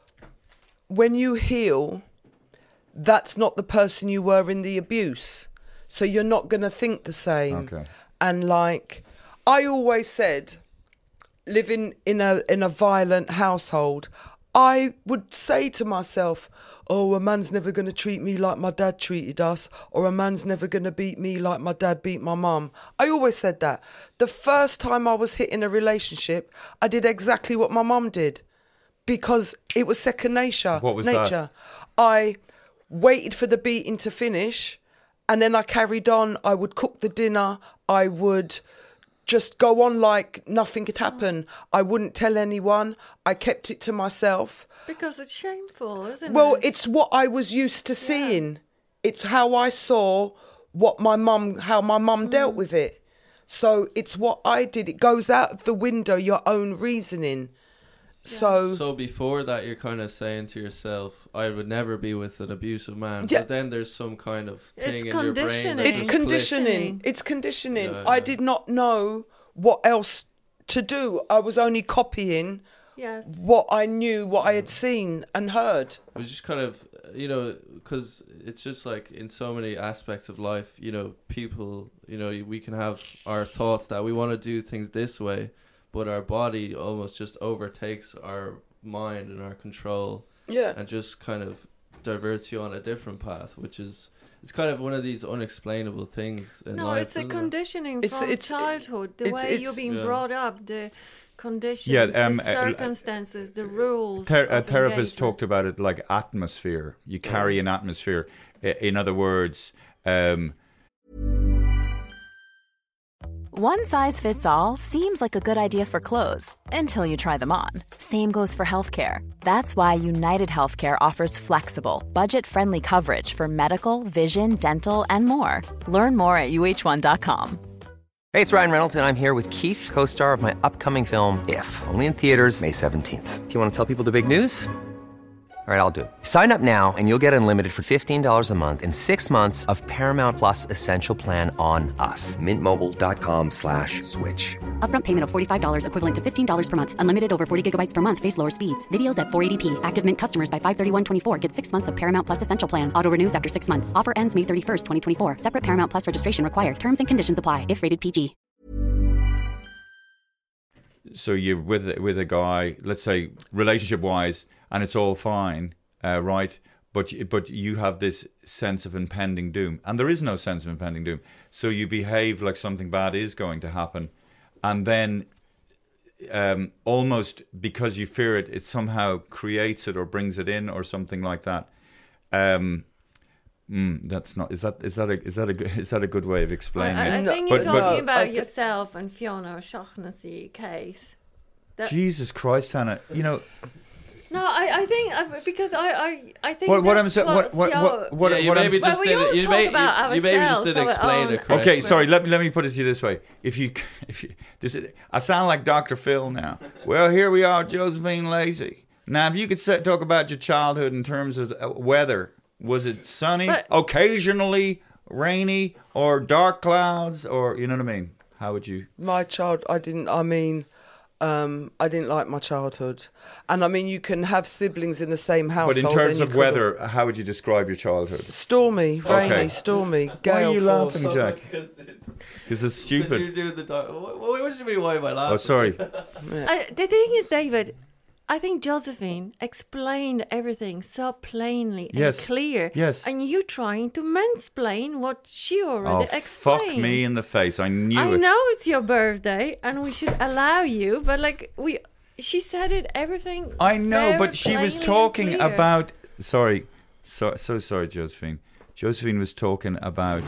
when you heal, that's not the person you were in the abuse, so you're not going to think the same. Okay. And like I always said, living in a in a violent household, I would say to myself, oh, a man's never going to treat me like my dad treated us, or a man's never going to beat me like my dad beat my mum. I always said that. The first time I was hit in a relationship, I did exactly what my mum did, because it was second nature. What was nature. that? I waited for the beating to finish, and then I carried on. I would cook the dinner. I would... just go on like nothing had happened. I wouldn't tell anyone. I kept it to myself. Because it's shameful, isn't well, it? Well, it's what I was used to seeing. Yeah. It's how I saw what my mum, how my mum mm. dealt with it. So it's what I did. It goes out of the window, your own reasoning. Yeah. So So before that, you're kind of saying to yourself, I would never be with an abusive man. Yeah. But then there's some kind of thing it's in your brain. It's just conditioning. It's conditioning. Yeah, I yeah. did not know what else to do. I was only copying Yes. what I knew, what I had seen and heard. It was just kind of, you know, because it's just like in so many aspects of life, you know, people, you know, we can have our thoughts that we want to do things this way, but our body almost just overtakes our mind and our control. Yeah. And just kind of diverts you on a different path, which is, it's kind of one of these unexplainable things in No, life. it's a isn't it? conditioning It's- from it's- childhood. The it's- way it's- you're being Yeah. brought up, the conditions, Yeah, um, the uh, circumstances, the rules. Ther- a of therapist engagement. talked about it like atmosphere. You carry an atmosphere. I- In other words, um, One size fits all seems like a good idea for clothes until you try them on. Same goes for healthcare. That's why United Healthcare offers flexible, budget-friendly coverage for medical, vision, dental, and more. Learn more at U H one dot com. Hey, it's Ryan Reynolds, and I'm here with Keith, co-star of my upcoming film, If, only in theaters May seventeenth. Do you want to tell people the big news? All right, I'll do it. Sign up now and you'll get unlimited for fifteen dollars a month and six months of Paramount Plus Essential Plan on us. Mint Mobile dot com slash switch. Upfront payment of forty-five dollars equivalent to fifteen dollars per month. Unlimited over forty gigabytes per month. Face lower speeds. Videos at four eighty p. Active Mint customers by five thirty-one twenty-four get six months of Paramount Plus Essential Plan. Auto renews after six months. Offer ends May thirty-first, twenty twenty-four. Separate Paramount Plus registration required. Terms and conditions apply if rated P G. so you're with with a guy, let's say relationship wise, and it's all fine, uh, right? But but you have this sense of impending doom, and there is no sense of impending doom. So you behave like something bad is going to happen, and then um, almost because you fear it, it somehow creates it or brings it in or something like that. Um, mm, that's not. Is that is that a is that a good- is that a good way of explaining I, I it? think But- you're but- talking I about th- yourself and Fiona O'Shaughnessy case. That- Jesus Christ, Hannah! You know. No, I, I think I, because I, I, I think What, what I'm that's saying, what, what's what, your- what, what, Yeah, you what I'm maybe Well, just we all didn't. You, talk may, about you, you maybe just ourselves, didn't our explain own it correctly. Okay, sorry. Let me let me put it to you this way. If you, if you, this is, I sound like Doctor Phil now. Well, here we are, Josephine Lacey. Now, if you could set, talk about your childhood in terms of uh, weather, was it sunny, But- occasionally rainy, or dark clouds, or you know what I mean? How would you? My child, I didn't, I mean, um, I didn't like my childhood. And I mean, you can have siblings in the same household. But in terms and you of couldn't- weather, how would you describe your childhood? Stormy, rainy, Okay. stormy, Why are gale you force. laughing, Jack? Because it's, Because it's because you're stupid. doing the. Di- what, what, what do you mean? Why am I laughing? Oh, sorry. I, the thing is, David, I think Josephine explained everything so plainly and Yes, clear. yes. And you trying to mansplain what she Oh, already explained. fuck me in the face! I knew I it. know it's your birthday and we should allow you, but like we, she said it everything. I know, very but she was plainly and talking clear. about. Sorry, so so sorry, Josephine. Josephine was talking about.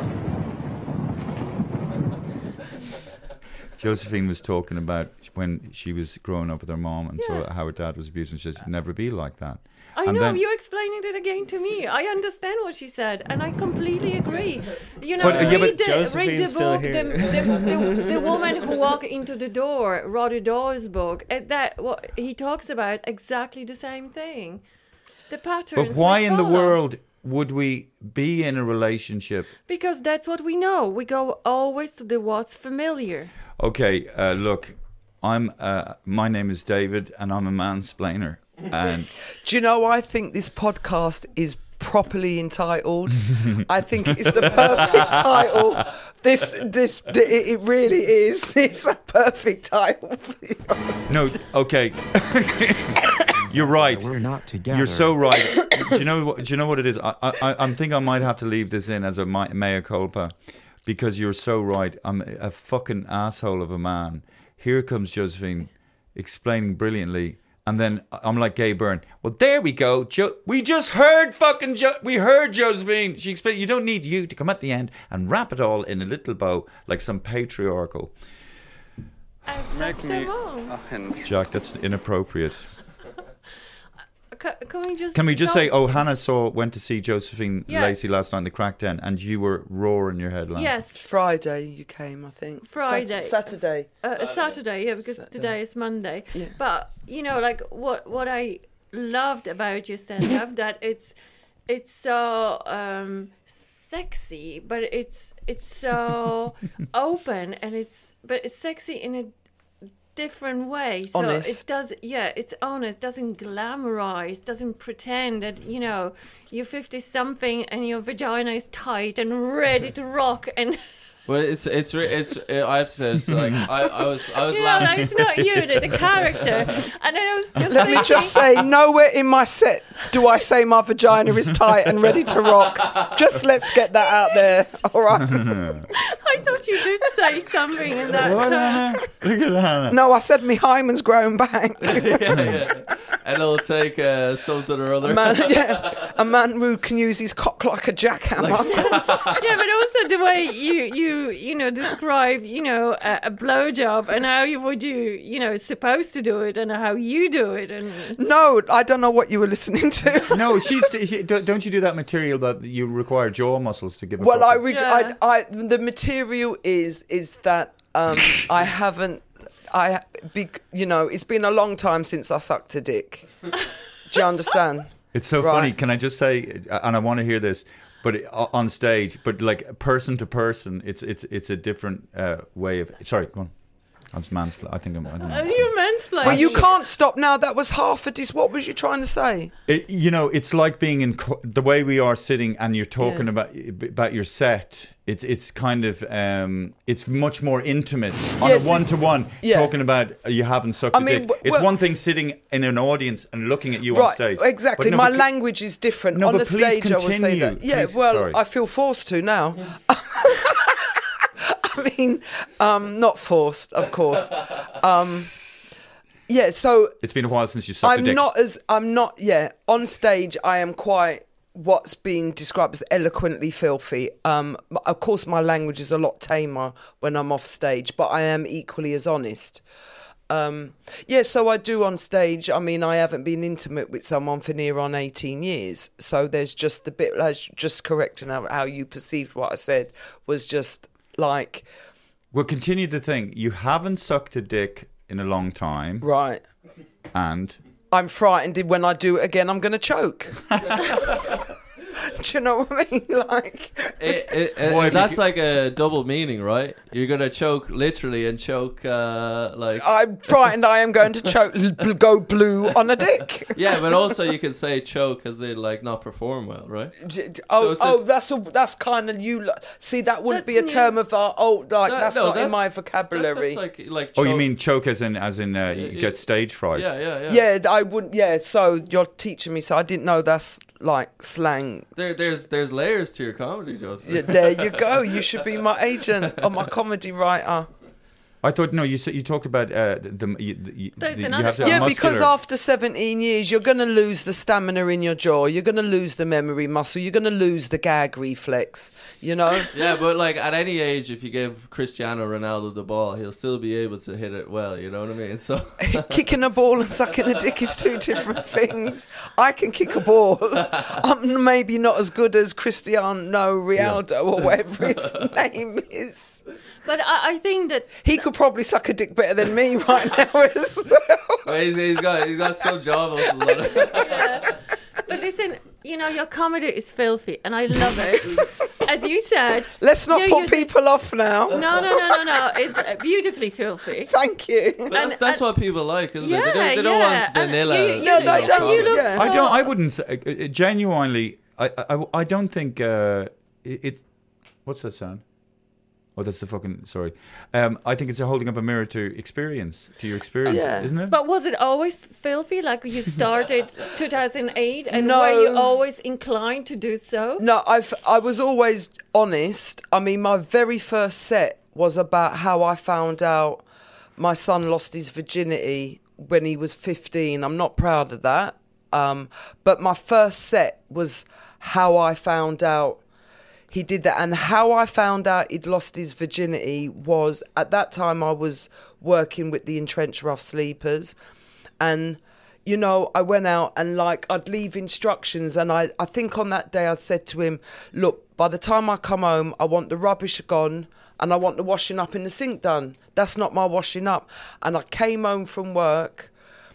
Josephine was talking about when she was growing up with her mom, and so Yeah. how her dad was abused, and she says, "Never be like that." I And know, then- you're explaining it again to me. I understand what she said, and I completely agree. You know, But, uh, yeah, read, but the, read the Josephine's still book, the, the, the, the woman who walked into the door, Roddy Doyle's book. And that what he talks about exactly the same thing. The patterns. But why we in the follow. world would we be in a relationship? Because that's what we know. We go always to the what's familiar. Okay, uh, look, I'm. Uh, my name is David, and I'm a mansplainer. And Do you know, I think this podcast is properly entitled. I think it's the perfect title. This, this, it, it really is. It's a perfect title. no, okay. You're right. We're not together. You're so right. do you know? What, do you know what it is? I, I, I think I might have to leave this in as a mi- mea culpa, because you're so right. I'm a fucking asshole of a man. Here comes Josephine, explaining brilliantly, and then I'm like Gay Byrne. Well, there we go. Jo- we just heard fucking. Jo- we heard Josephine. She explained. You don't need you to come at the end and wrap it all in a little bow like some patriarchal. Exactement. Jack, that's inappropriate. Ca- Can we just? Can we just go- say, oh, Hannah saw went to see Josephine Yeah. Lacey last night in the Crack Den, and you were roaring your head laughing. Yes. Friday you came, I think. Friday. Sat- Saturday. Uh, Saturday, yeah, because Saturday. today is Monday. Yeah. But you know, like what what I loved about your stand-up that it's it's so um, sexy, but it's it's so open, and it's but it's sexy in a different way. So Honest. it does, yeah, it's honest, doesn't glamorize, doesn't pretend that, you know, you're fifty something and your vagina is tight and ready to rock and. Well, it's it's re- it's uh, I have to say it's like I, I was I was You know, laughing. like, it's not you, the, the character. And I was just Let me thinking, just say, nowhere in my set do I say my vagina is tight and ready to rock. Just let's get that out there, all right? I thought you did say something in that. What, uh, Anna? Look at Anna. No, I said my hymen's grown back. yeah, yeah. And it'll take uh, something or other. A man, yeah, a man who can use his cock like a jackhammer. Yeah, but also the way you you you know describe you know a, a blowjob and how you would you you know supposed to do it and how you do it and No, I don't know what you were listening to. No, she's. She, don't you do that material that you require jaw muscles to give? A Well, I, proper- reg- Yeah. I, I, the material is is that um, I haven't, I, be, you know, it's been a long time since I sucked a dick. Do you understand? It's so Right. funny. Can I just say, and I want to hear this, but it- on stage, but like person to person, it's it's it's a different uh, way of. Sorry, go on. I was mansplaining. I think I'm. I don't know. you mansplain. Well, you can't stop now. That was half a dis. What was you trying to say? It, you know, it's like being in co- the way we are sitting, and you're talking Yeah. about about your set. It's it's kind of um, it's much more intimate on Yes, a one it's- to one. yeah. Talking about uh, you haven't sucked I a mean, dick. w- It's well- one thing sitting in an audience and looking at you on Right, stage. exactly. But no, My but- language is different. No, On but the please stage, I will say continue. that. Yeah, Please, well, sorry. I feel forced to now. I mean, um, not forced, of course. Um, yeah, so It's been a while since you sucked a I'm dick. not as I'm not. Yeah, on stage, I am quite what's being described as eloquently filthy. Um, of course, my language is a lot tamer when I'm off stage, but I am equally as honest. Um, yeah, so I do on stage. I mean, I haven't been intimate with someone for near on eighteen years. So there's just the bit, like, just correcting how, how you perceived what I said was just like, We'll continue the thing. You haven't sucked a dick in a long time, right, and I'm frightened when I do it again, I'm going to choke. Do you know what I mean? Like, It, it, it- Why, that's because- like a double meaning, right? You're gonna choke literally and choke uh, like. I'm frightened I am going to choke, l- go blue on a dick. Yeah, but also you can say choke as in like not perform well, right? J- j- Oh, it's a- oh, that's a, that's kind of you. lo- See, that wouldn't That's be a new. term of our old. Like That- that's no, not in that's- my That- vocabulary. that's like like. oh, you choke- mean choke as in as in uh, you Yeah, get stage fright? Yeah, yeah, yeah. yeah, I wouldn't. Yeah, so you're teaching me. So I didn't know that's like slang. There, there's there's layers to your comedy, Joseph. Yeah, there you go. You should be my agent or my comedy writer. I thought no. You said you talked about uh, the, the, you, the, There's the you another have to thing. have Yeah, because muscular- after seventeen years, you're going to lose the stamina in your jaw. You're going to lose the memory muscle. You're going to lose the gag reflex. You know. Yeah, but like at any age, if you give Cristiano Ronaldo the ball, he'll still be able to hit it well. You know what I mean? So Kicking a ball and sucking a dick is two different things. I can kick a ball. I'm maybe not as good as Cristiano Ronaldo or whatever his name is. But I, I think that He could probably suck a dick better than me right now as well. he's, he's got he's got some jaw muscles on it. yeah. But listen, you know, your comedy is filthy, and I love it. As you said, Let's not you- put you- people off now. No, no, no, no, no. It's uh, beautifully filthy. Thank you. But that's, And- that's and- what people like, isn't Yeah, it? They don't, they don't yeah. want And vanilla. you- you- No, they and don't. You look Yeah. so, I don't. I wouldn't say, uh, uh, genuinely. I, I. I don't think uh, it, it. What's that sound? Oh, that's the fucking. Sorry. Um, I think it's a holding up a mirror to experience, to your experience, Yeah. isn't it? But was it always filthy? Like you started two thousand eight, and No. were you always inclined to do so? No, I've I was always honest. I mean, my very first set was about how I found out my son lost his virginity when he was fifteen. I'm not proud of that. Um, but my first set was how I found out he did that. And how I found out he'd lost his virginity was, at that time I was working with the Entrenched Rough Sleepers. And, you know, I went out and, like, I'd leave instructions. And I, I think on that day I'd said to him, look, by the time I come home, I want the rubbish gone and I want the washing up in the sink done. That's not my washing up. And I came home from work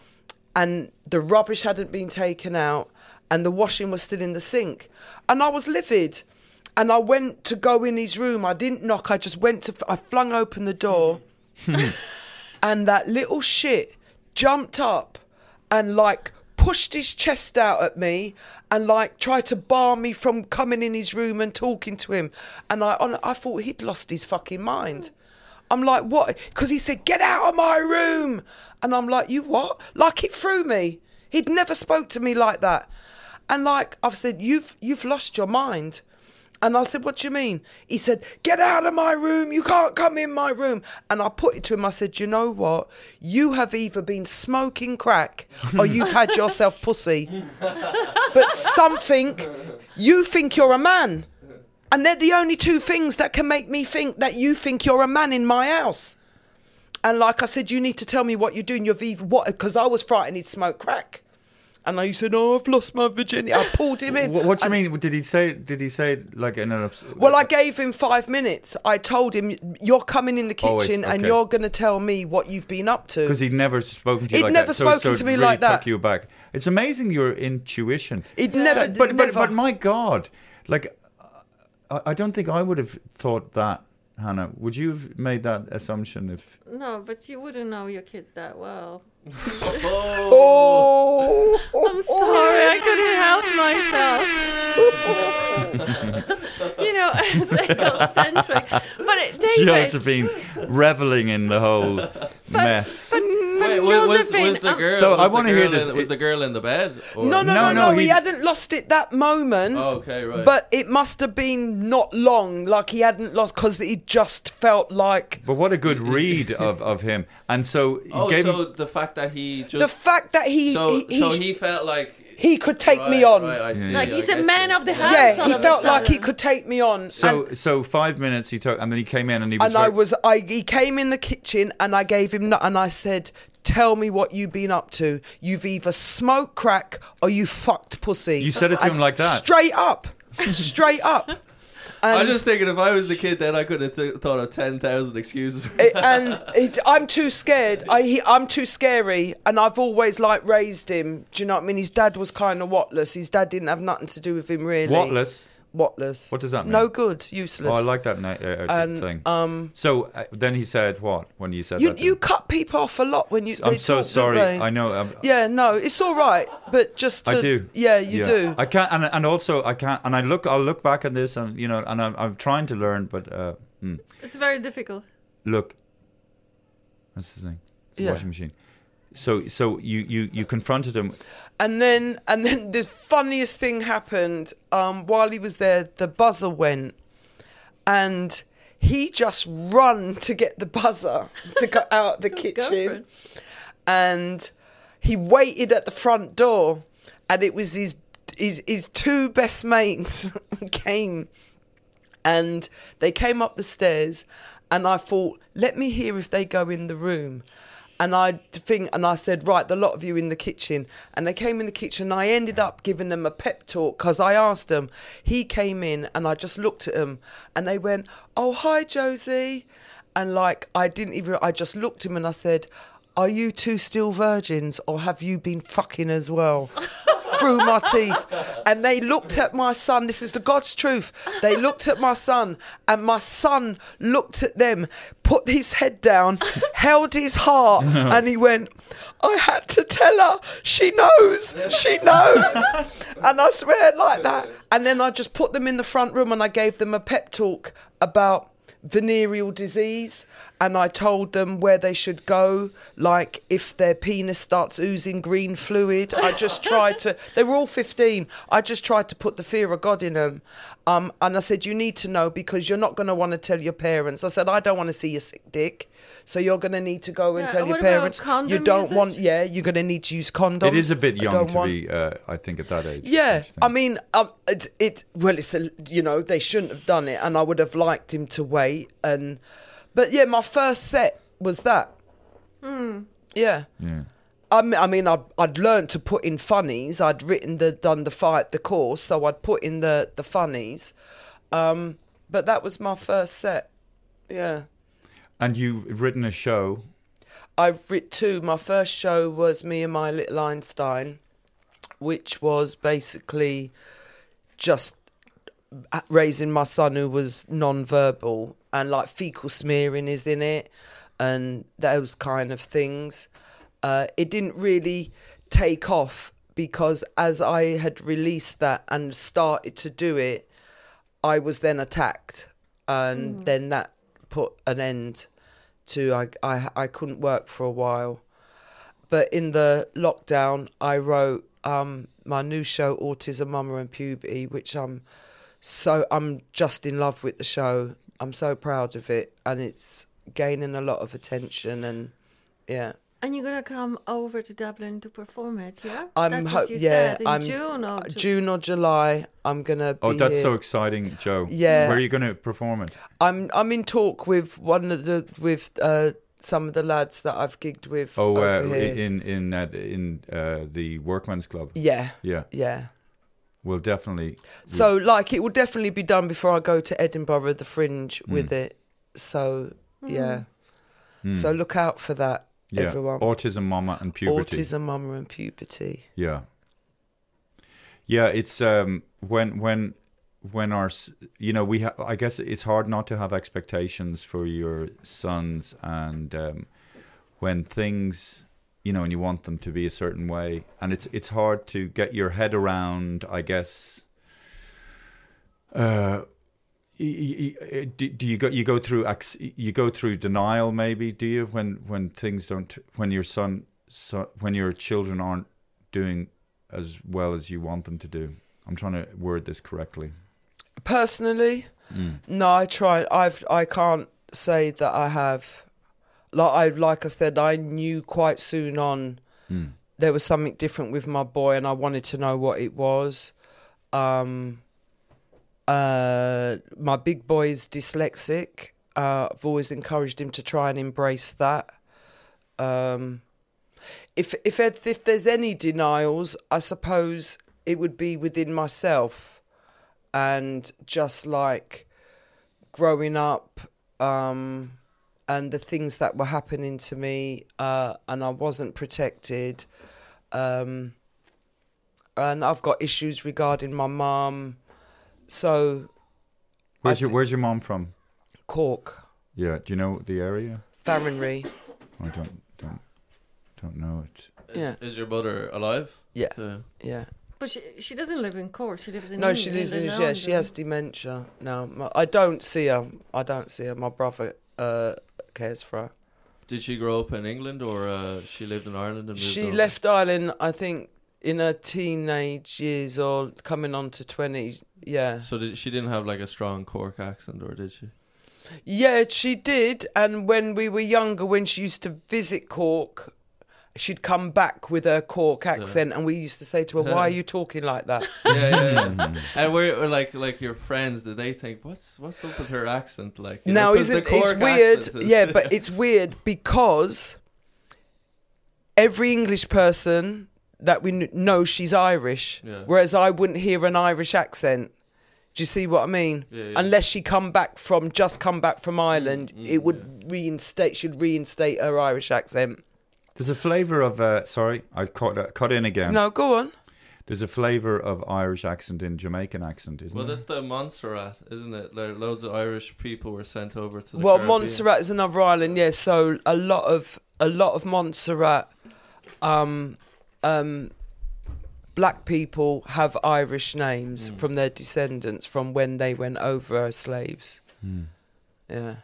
and the rubbish hadn't been taken out and the washing was still in the sink. And I was livid. And I went to go in his room. I didn't knock. I just went to, I flung open the door. and that little shit jumped up and like pushed his chest out at me and like tried to bar me from coming in his room and talking to him. And I, I thought he'd lost his fucking mind. I'm like, what? Because he said, get out of my room. And I'm like, you what? Like it threw me. He'd never spoke to me like that. And like I've said, you've you've lost your mind. And I said, what do you mean? He said, get out of my room. You can't come in my room. And I put it to him. I said, you know what? You have either been smoking crack or you've had yourself pussy. But something, you think you're a man. And they're the only two things that can make me think that you think you're a man in my house. And like I said, you need to tell me what you're doing. You've either, what? Because I was frightened he'd smoke crack. And I said, "Oh, I've lost my virginity." I pulled him in. What, what do you and, mean? Did he say? Did he say like in an? Ups- well, I gave him five minutes. I told him, "You're coming in the kitchen Always, okay. and you're going to tell me what you've been up to." Because he'd never spoken to you he'd like never that. spoken so, so to me it really like that. Took you back. It's amazing your intuition. He'd never. But but, never. but but my God, like I, I don't think I would have thought that, Hannah. Would you have made that assumption if? No, but you wouldn't know your kids that well. Oh, I'm sorry, I couldn't help myself. You know, it's egocentric. But it, David, Josephine reveling in the whole mess. But, but Wait, was, Josephine, was the um, girl? So was I the wanna hear girl this. In, was the girl in the bed? Or? No, no, No, no, no. no, he he- hadn't lost it that moment. Oh, okay, right. But it must have been not long. Like he hadn't lost because he just felt like. But what a good read of, of him. And so he oh, gave so him. the fact that he just The fact that he so he, so he, he felt like he could take right, me on. Right, I see, like I he's a get man you. of the house. Yeah, all he of a felt like he sudden. could take me on. So and, so five minutes he took, and then he came in and he was. and I very- was I he came in the kitchen and I gave him nut and I said, "Tell me what you've been up to. You've either smoked crack or you fucked pussy." You said it to And him like that? Straight up. Straight up. And I'm just thinking if I was a kid then I could have th- thought of ten thousand excuses. it, and it, I'm too scared. I he, I'm too scary, and I've always like raised him. Do you know what I mean? His dad was kind of whatless. His dad didn't have nothing to do with him really. Whatless? Whatless. What does that mean? No good. Useless. Oh, I like that na- uh, And, thing. um, so uh, then he said what when you said You that? to you him? cut people off a lot when you. I'm they so talk, don't sorry. they? I know. Um, Yeah, no, it's all right, but just to, I do. Yeah, you do. I can't, and and also I can't, and I look. I'll look back at this, and you know, and I'm, I'm trying to learn, but uh, hmm. It's very difficult. look, that's the thing. It's a Yeah. washing machine. So so you, you, you confronted him. And then and then the funniest thing happened. Um, while he was there, the buzzer went, and he just run to get the buzzer to go out the Go for kitchen, it. and he waited at the front door, and it was his his his two best mates came, and they came up the stairs, and I thought, let me hear if they go in the room. And I think, and I said, right, the lot of you in the kitchen. And they came in the kitchen. And I ended up giving them a pep talk because I asked them. He came in and I just looked at them and they went, "Oh, hi, Josie." And like, I didn't even, I just looked at him and I said, "Are you two still virgins or have you been fucking as well?" Through my teeth. And they looked at my son. This is the God's truth. They looked at my son and my son looked at them, put his head down, held his heart, and he went, "I had to tell her. She knows. She knows." And I swear like that. And then I just put them in the front room and I gave them a pep talk about venereal disease, and I told them where they should go, like if their penis starts oozing green fluid. I just tried to, they were all fifteen, I just tried to put the fear of God in them. Um, and I said, you need to know because you're not going to want to tell your parents. I said, I don't want to see your sick dick, so you're going to need to go and Yeah, tell your what about parents. condom You don't usage? want, yeah, you're going to need to use condoms. It is a bit I young don't to want- be, uh, I think, at that age. Yeah, I mean, um, it, it. Well, it's a, you know, they shouldn't have done it, and I would have liked him to wait. And, but yeah, my first set was that. Mm. Yeah. Yeah. I mean, I mean, I'd, I'd learned to put in funnies. I'd written the done the fight the course, so I'd put in the the funnies. Um, but that was my first set. Yeah. And you've written a show. I've written two. My first show was Me and My Little Einstein, which was basically just raising my son who was non-verbal, and like fecal smearing is in it. and those kind of things. Uh, it didn't really take off because as I had released that and started to do it, I was then attacked, and mm. then that put an end to I, I I couldn't work for a while. But in the lockdown, I wrote um, my new show, Autism, Mama and Puberty, which I'm so I'm just in love with the show. I'm so proud of it, and it's gaining a lot of attention, and yeah. And you're gonna come over to Dublin to perform it, yeah? I'm that's ho- what you yeah. said, in I'm June or Ju- June or July. I'm gonna. Be Oh, that's here. so exciting, Joe. Yeah. Where are you going to perform it? I'm I'm in talk with one of the with uh, some of the lads that I've gigged with. Oh, over uh, here. in in uh, in uh, the Workman's Club. Yeah. Yeah. Yeah. We'll definitely. So, like, it will definitely be done before I go to Edinburgh, the Fringe, Mm. with it. So, yeah. Mm. So look out for that, Yeah. everyone. Autism, Mama and Puberty. Autism, Mama and Puberty. Yeah. Yeah, it's um when when when our s- you know we ha- I guess it's hard not to have expectations for your sons, and um, when things, you know, and you want them to be a certain way, and it's it's hard to get your head around, I guess. Uh, y- y- y- do, do you go you go through ac- you go through denial, maybe? Do you when when things don't, when your son, so, when your children aren't doing as well as you want them to do? I'm trying to word this correctly. Personally, Mm. no, I try. I've. I can't say that I have. Like I, like I said, I knew quite soon on Mm. there was something different with my boy, and I wanted to know what it was. Um, uh, my big boy is dyslexic. Uh, I've always encouraged him to try and embrace that. Um, if if if there's any denials, I suppose it would be within myself, and just like growing up, um, and the things that were happening to me, uh, and I wasn't protected, um, and I've got issues regarding my mum. So, Where's I your thi- Where's your mom from? Cork, Yeah. Do you know the area? Farranry. I don't don't don't know it. Is, Yeah. is your mother alive? Yeah, Yeah. yeah. But she, she doesn't live in Cork. She lives in No, Eng- she lives in. England, Yeah, she has dementia now. My, I don't see her. I don't see her. My brother uh, cares for her. Did she grow up in England, or uh, she lived in Ireland and moved She over? left Ireland, I think, in her teenage years or coming on to twenty. Yeah. So did, she didn't have like a strong Cork accent, or did she? Yeah, she did. And when we were younger, when she used to visit Cork, she'd come back with her Cork accent, and we used to say to her, "Why are you talking like that?" Yeah, yeah, yeah. And we're, we're like, like your friends, did they think, what's what's up with her accent? Like, you Now, know, 'cause the isn't it's Cork weird? accent is- Yeah, but it's weird because every English person that we kn- know she's Irish, Yeah. whereas I wouldn't hear an Irish accent. Do you see what I mean? Yeah, yeah. Unless she come back from just come back from Ireland, it would reinstate. She'd reinstate her Irish accent. There's a flavour of uh, sorry, I cut uh, cut in again. No, go on. There's a flavour of Irish accent in Jamaican accent, isn't Well, there? that's the Montserrat, isn't it? Like, loads of Irish people were sent over to the Well, Caribbean. Montserrat is another island, yeah. So a lot of a lot of Montserrat, um, um, black people have Irish names Mm. from their descendants from when they went over as slaves. Mm. Yeah.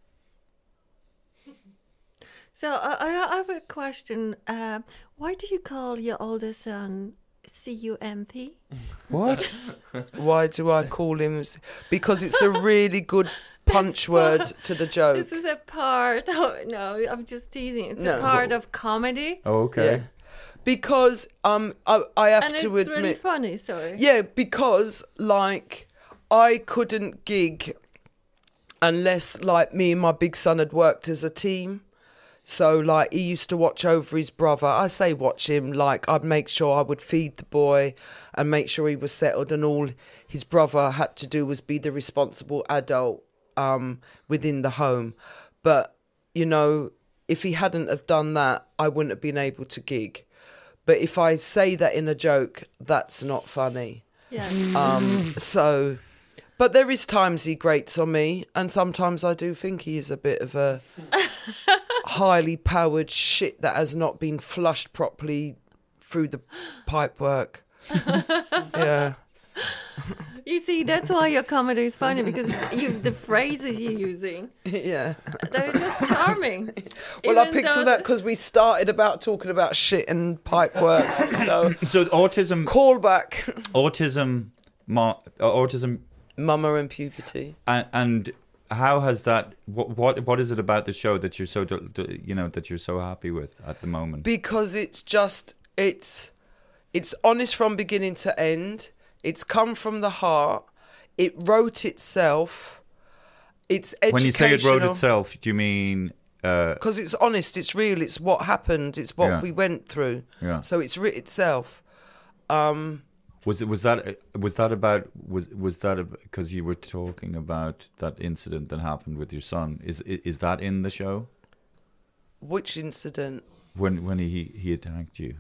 So uh, I, I have a question. Uh, why do you call your oldest son C U M P? What? Why do I call him? s- Because it's a really good punch word to the joke. This is a part. Oh, no, I'm just teasing. It's No. a part of comedy. Oh, okay. Yeah. Because um, I, I have And to it's admit. really funny, sorry. Yeah, because like I couldn't gig unless like me and my big son had worked as a team. So like he used to watch over his brother. I say watch him, like I'd make sure I would feed the boy and make sure he was settled, and all his brother had to do was be the responsible adult um, within the home. But, you know, if he hadn't have done that, I wouldn't have been able to gig. But if I say that in a joke, that's not funny. Yeah. Um, so, but there is times he grates on me, and sometimes I do think he is a bit of a highly powered shit that has not been flushed properly through the pipework. Yeah. You see, that's why your comedy is funny, because you, the phrases you're using, yeah, they're just charming. Well, I Even picked though- on that because we started about talking about shit and pipework. So, so autism. Call back. Autism, ma, uh, autism, mama, and puberty. and, and how has that? What, what what is it about the show that you're so del- del- you know that you're so happy with at the moment? Because it's just it's it's honest from beginning to end. It's come from the heart. It wrote itself. It's educational. When you say it wrote itself, do you mean? Because uh, it's honest. It's real. It's what happened. It's what Yeah. we went through. Yeah. So it's writ itself. Um, Was it was that was that about was was that because you were talking about that incident that happened with your son? Is is that in the show? Which incident? When when he he attacked you.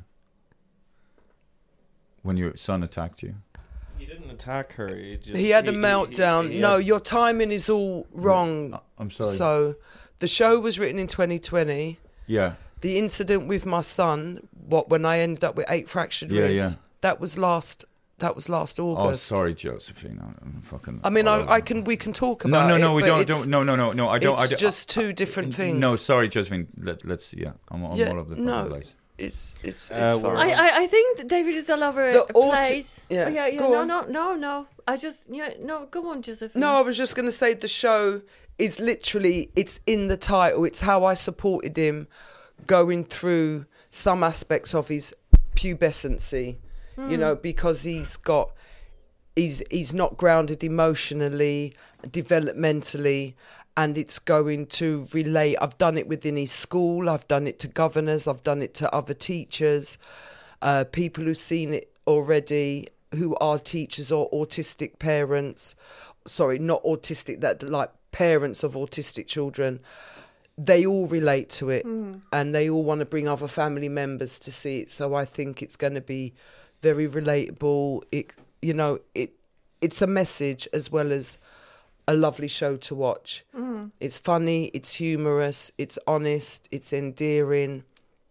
When your son attacked you. He didn't attack her. He, just, He had a he- meltdown. he- he no, had- your timing is all wrong. I'm sorry. So, the show was written in twenty twenty. Yeah. The incident with my son, what when I ended up with eight fractured Yeah, ribs, yeah. that was last. That was last Oh, August. sorry, Josephine. I'm fucking. I mean, all I, over. I can. We can talk No, about no, it. no, we but don't. it's- Don't. No, no, no, no. I don't. It's I don't, just two different things. No, sorry, Josephine. Let, let's. Yeah, I'm, I'm Yeah, all over the no, fucking place. It's it's, it's Uh, fine. I, I, I think that David is all over The a auti- place. yeah, Oh, yeah, yeah. go No, on. no, no, no. I just, yeah, no. Go on, Josephine. No, I was just going to say the show is literally, it's in the title. It's how I supported him going through some aspects of his pubescency, you know, because he's got, he's, he's not grounded emotionally, developmentally, and it's going to relate. I've done it within his school. I've done it to governors. I've done it to other teachers, uh, people who've seen it already, who are teachers or autistic parents. Sorry, not autistic, that like parents of autistic children. They all relate to it, Mm. and they all want to bring other family members to see it. So I think it's going to be very relatable. It, you know, it it's a message as well as a lovely show to watch. Mm. It's funny, it's humorous, it's honest, it's endearing.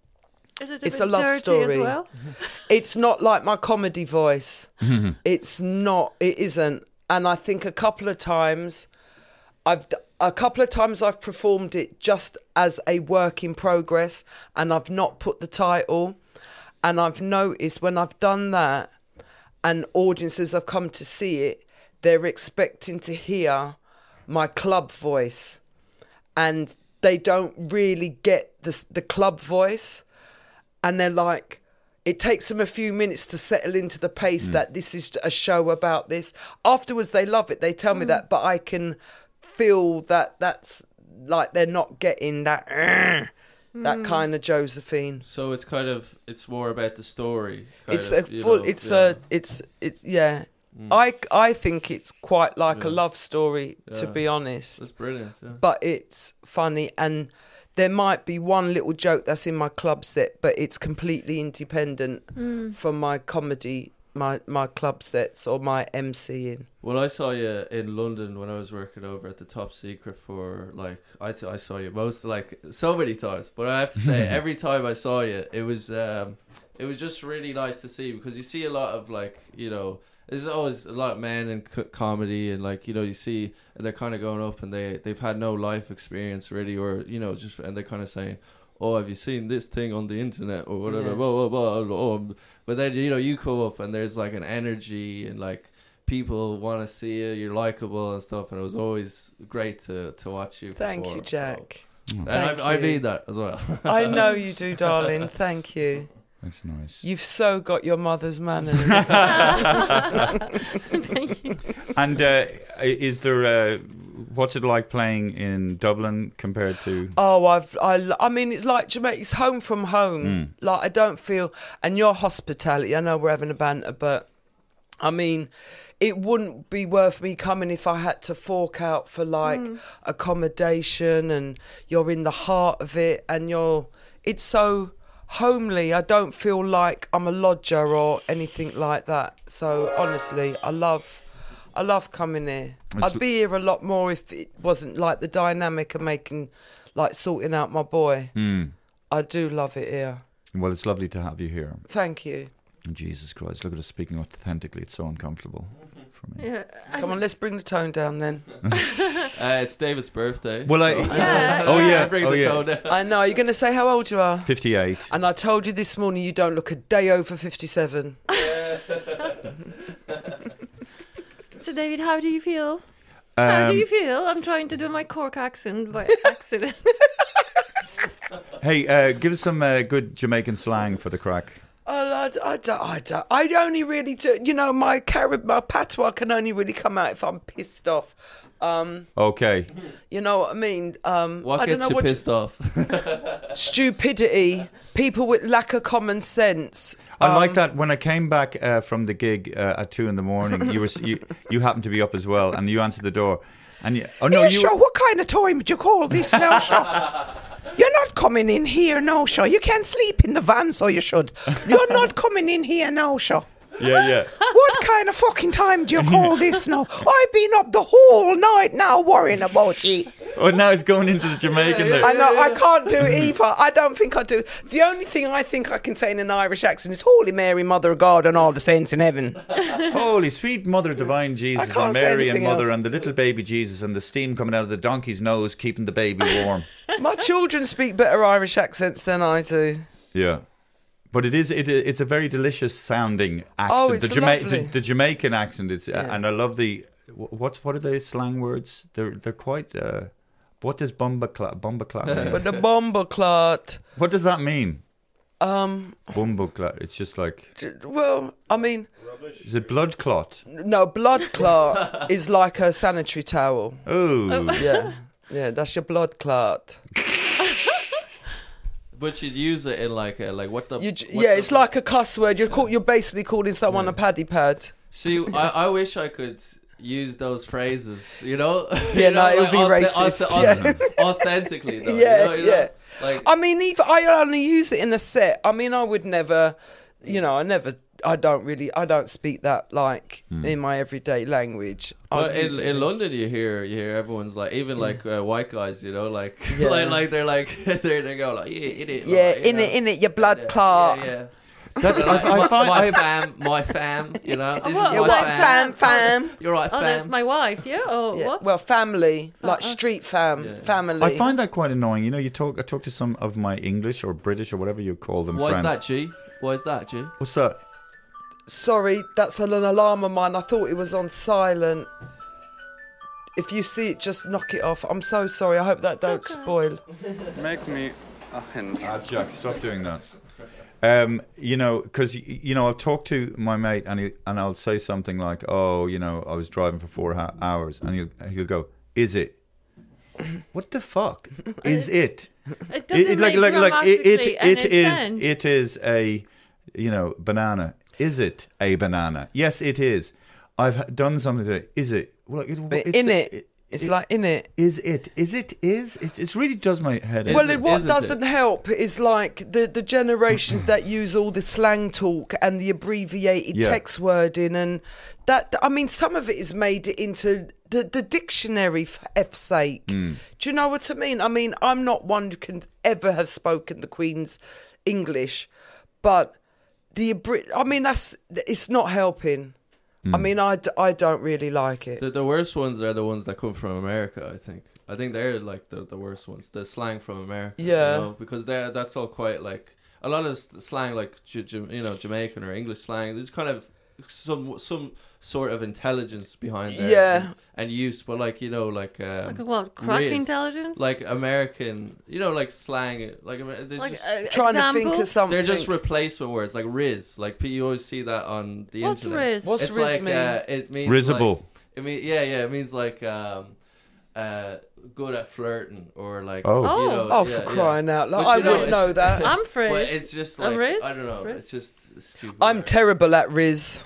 Is it a It's bit a love dirty story. as well? It's not like my comedy voice. It's not. It isn't. And I think a couple of times, I've d- a couple of times I've performed it just as a work in progress, and I've not put the title. And I've noticed when I've done that, and audiences have come to see it, they're expecting to hear my club voice, and they don't really get the the club voice. And they're like, it takes them a few minutes to settle into the pace that this is a show about this. Afterwards, they love it. They tell me that, but I can feel that that's like they're not getting that uh, that Mm. kind of Josephine. So it's kind of it's more about the story. kind It's of, a you full. know, It's yeah. a. It's it's yeah. I I think it's quite like a Yeah. love story, to Yeah. be honest. That's brilliant. Yeah. But it's funny, and there might be one little joke that's in my club set, but it's completely independent Mm. from my comedy, my my club sets or my MCing. Well, I saw you in London when I was working over at the Top Secret for like I, t- I saw you most like so many times, but I have to say every time I saw you, it was um, it was just really nice to see, because you see a lot of like, you know, there's always a lot of men in co- comedy, and like, you know, you see and they're kind of going up and they they've had no life experience really, or you know, just and they're kind of saying, oh, have you seen this thing on the internet or whatever, Yeah. blah, blah, blah, oh. But then, you know, you come up and there's like an energy and like people want to see you, you're likable and stuff, and it was always great to, to watch you. Thank perform, you, Jack. so. And Thank I, I you. mean that as well. I know you do, darling. Thank you. That's nice. You've so got your mother's manners. Thank you. And uh, is there uh, what's it like playing in Dublin compared to? Oh, I've, I, I mean, it's like Jamaica. It's home from home. Mm. Like, I don't feel, and your hospitality, I know we're having a banter, but I mean, it wouldn't be worth me coming if I had to fork out for like Mm. accommodation, and you're in the heart of it, and you're, it's so homely. I don't feel like I'm a lodger or anything like that. So honestly, I love, I love coming here. It's- I'd be here a lot more if it wasn't like the dynamic of making like sorting out my boy. Mm. I do love it here. Well, it's lovely to have you here. Thank you. Jesus Christ, look at us speaking authentically. It's so uncomfortable for me. Yeah, Come on, let's bring the tone down then. uh, it's David's birthday. Well, I... so- Yeah. Oh, yeah. Bring Oh, the yeah. tone down. I know. You're going to say how old you are? fifty-eight. And I told you this morning you don't look a day over fifty-seven. So, David, how do you feel? how do Um, you feel? I'm trying to do my Cork accent by accident. Hey, uh, give us some uh, good Jamaican slang for the crack. Oh, I, I, don't, I, don't, I only really do, you know, my Carib, my patois can only really come out if I'm pissed off. Um, Okay. you know what I mean? Um, What I don't gets know you what pissed off? stupidity, people with lack of common sense. I Um, like that when I came back uh, from the gig uh, at two in the morning. You were you, you happened to be up as well, and you answered the door. And you, oh no, Yeah, you sure, what kind of time would you call this now, sure? You're not coming in here now, sure. You can't sleep in the van, so you should. You're not coming in here now, sure. yeah, yeah. What kind of fucking time do you call this now? I've been up the whole night now worrying about you. Oh, now it's going into the Jamaican there. I know, I can't do either. I don't think I do. The only thing I think I can say in an Irish accent is Holy Mary, Mother of God, and all the saints in heaven. Holy sweet Mother, Divine Jesus, can't and say Mary and anything Mother, else. and the little baby Jesus, and the steam coming out of the donkey's nose, keeping the baby warm. My children speak better Irish accents than I do. Yeah. But it is it, it's a very delicious sounding accent. Oh, it's the, Jama- lovely. the, the Jamaican accent. It's Yeah. and I love the what's what are the slang words? They're they're quite. Uh, what does bumba clot bumba clot mean? But the bomber clot, What does that mean? um, Bumba clot. It's just like j- well, I mean, is it blood clot? no, blood clot is like a sanitary towel. Oh, Yeah, yeah, that's your blood clot. But you'd use it in like a, like what the You, j- what yeah, the- it's like a cuss word. You're call, you're basically calling someone Yeah. a paddy pad. See, I, I wish I could use those phrases, you know? Yeah, You know, no, it would be auth- racist, auth- yeah. authentically, though. Yeah, you know, you know? yeah. Like, I mean, even I only use it in a set. I mean, I would never, you know, I never, I don't really, I don't speak that like in my everyday language. I Well, use in, it in London, you hear you hear everyone's like, even like uh, white guys, you know, like Yeah. like, like they're like they they go like, yeah, in it, Yeah, like, you in it, know. in it, your blood Yeah, clot. Yeah, yeah. that's Like, I, I my, find my I fam, my fam, you know. This what- is what my Fam, fam. fam. You're right, Oh, fam. that's my wife, yeah? Or Yeah. what? Well, family, like Uh-uh. street fam, Yeah. family. I find that quite annoying. You know, you talk. I talk to some of my English or British or whatever you call them Why is friends. that, G? Why is that, G? What's that? Sorry, that's an alarm of mine. I thought it was on silent. If you see it, just knock it off. I'm so sorry. I hope that don't okay. spoil. Make me a hen. Ah, Jack, stop doing that. Um, you know, because you know, I'll talk to my mate and he, and I'll say something like, "Oh, you know, I was driving for four ha- hours," and he'll he'll go, "Is it? What the fuck is it? It doesn't like make like like it it, grammatically it any is sense. it is a you know banana. Is it a banana? Yes, it is. I've ha- done something today. Is it? Well, it, But it's in it, it's like in it. Is it? Is it? Is it? It really does my head in. Well, it- it, what isn't it? doesn't help is like the, the generations that use all the slang talk and the abbreviated Yeah. text wording, and that, I mean, some of it is made it into the, the dictionary, for F's sake. Mm. Do you know what I mean? I mean, I'm not one who can ever have spoken the Queen's English, but the, abbre- I mean, that's, it's not helping. I mean, I, d- I don't really like it. The, the worst ones are the ones that come from America, I think. I think they're like the, the worst ones. The slang from America. Yeah. You know, because they're that's all quite like a lot of s- slang, like J- J- you know Jamaican or English slang. There's kind of some some sort of intelligence behind there. Yeah. And, and use, but like you know, like um, Like what? Crack Riz, intelligence? like American, you know, like slang, like Amer- there's Like, just, uh, Trying to think example? of something. they're just replacement words, like Riz. Like you always see that on the What's internet. Riz? What's it's Riz like mean? Uh, it means Risible. like, it mean yeah yeah it means like um uh good at flirting or like Oh. you know, Oh, yeah, for yeah. crying out loud. But I you know, wouldn't it's- know that. I'm Frizz. But it's just A like Riz? I don't know. Frizz? It's just stupid. I'm word. terrible at Riz.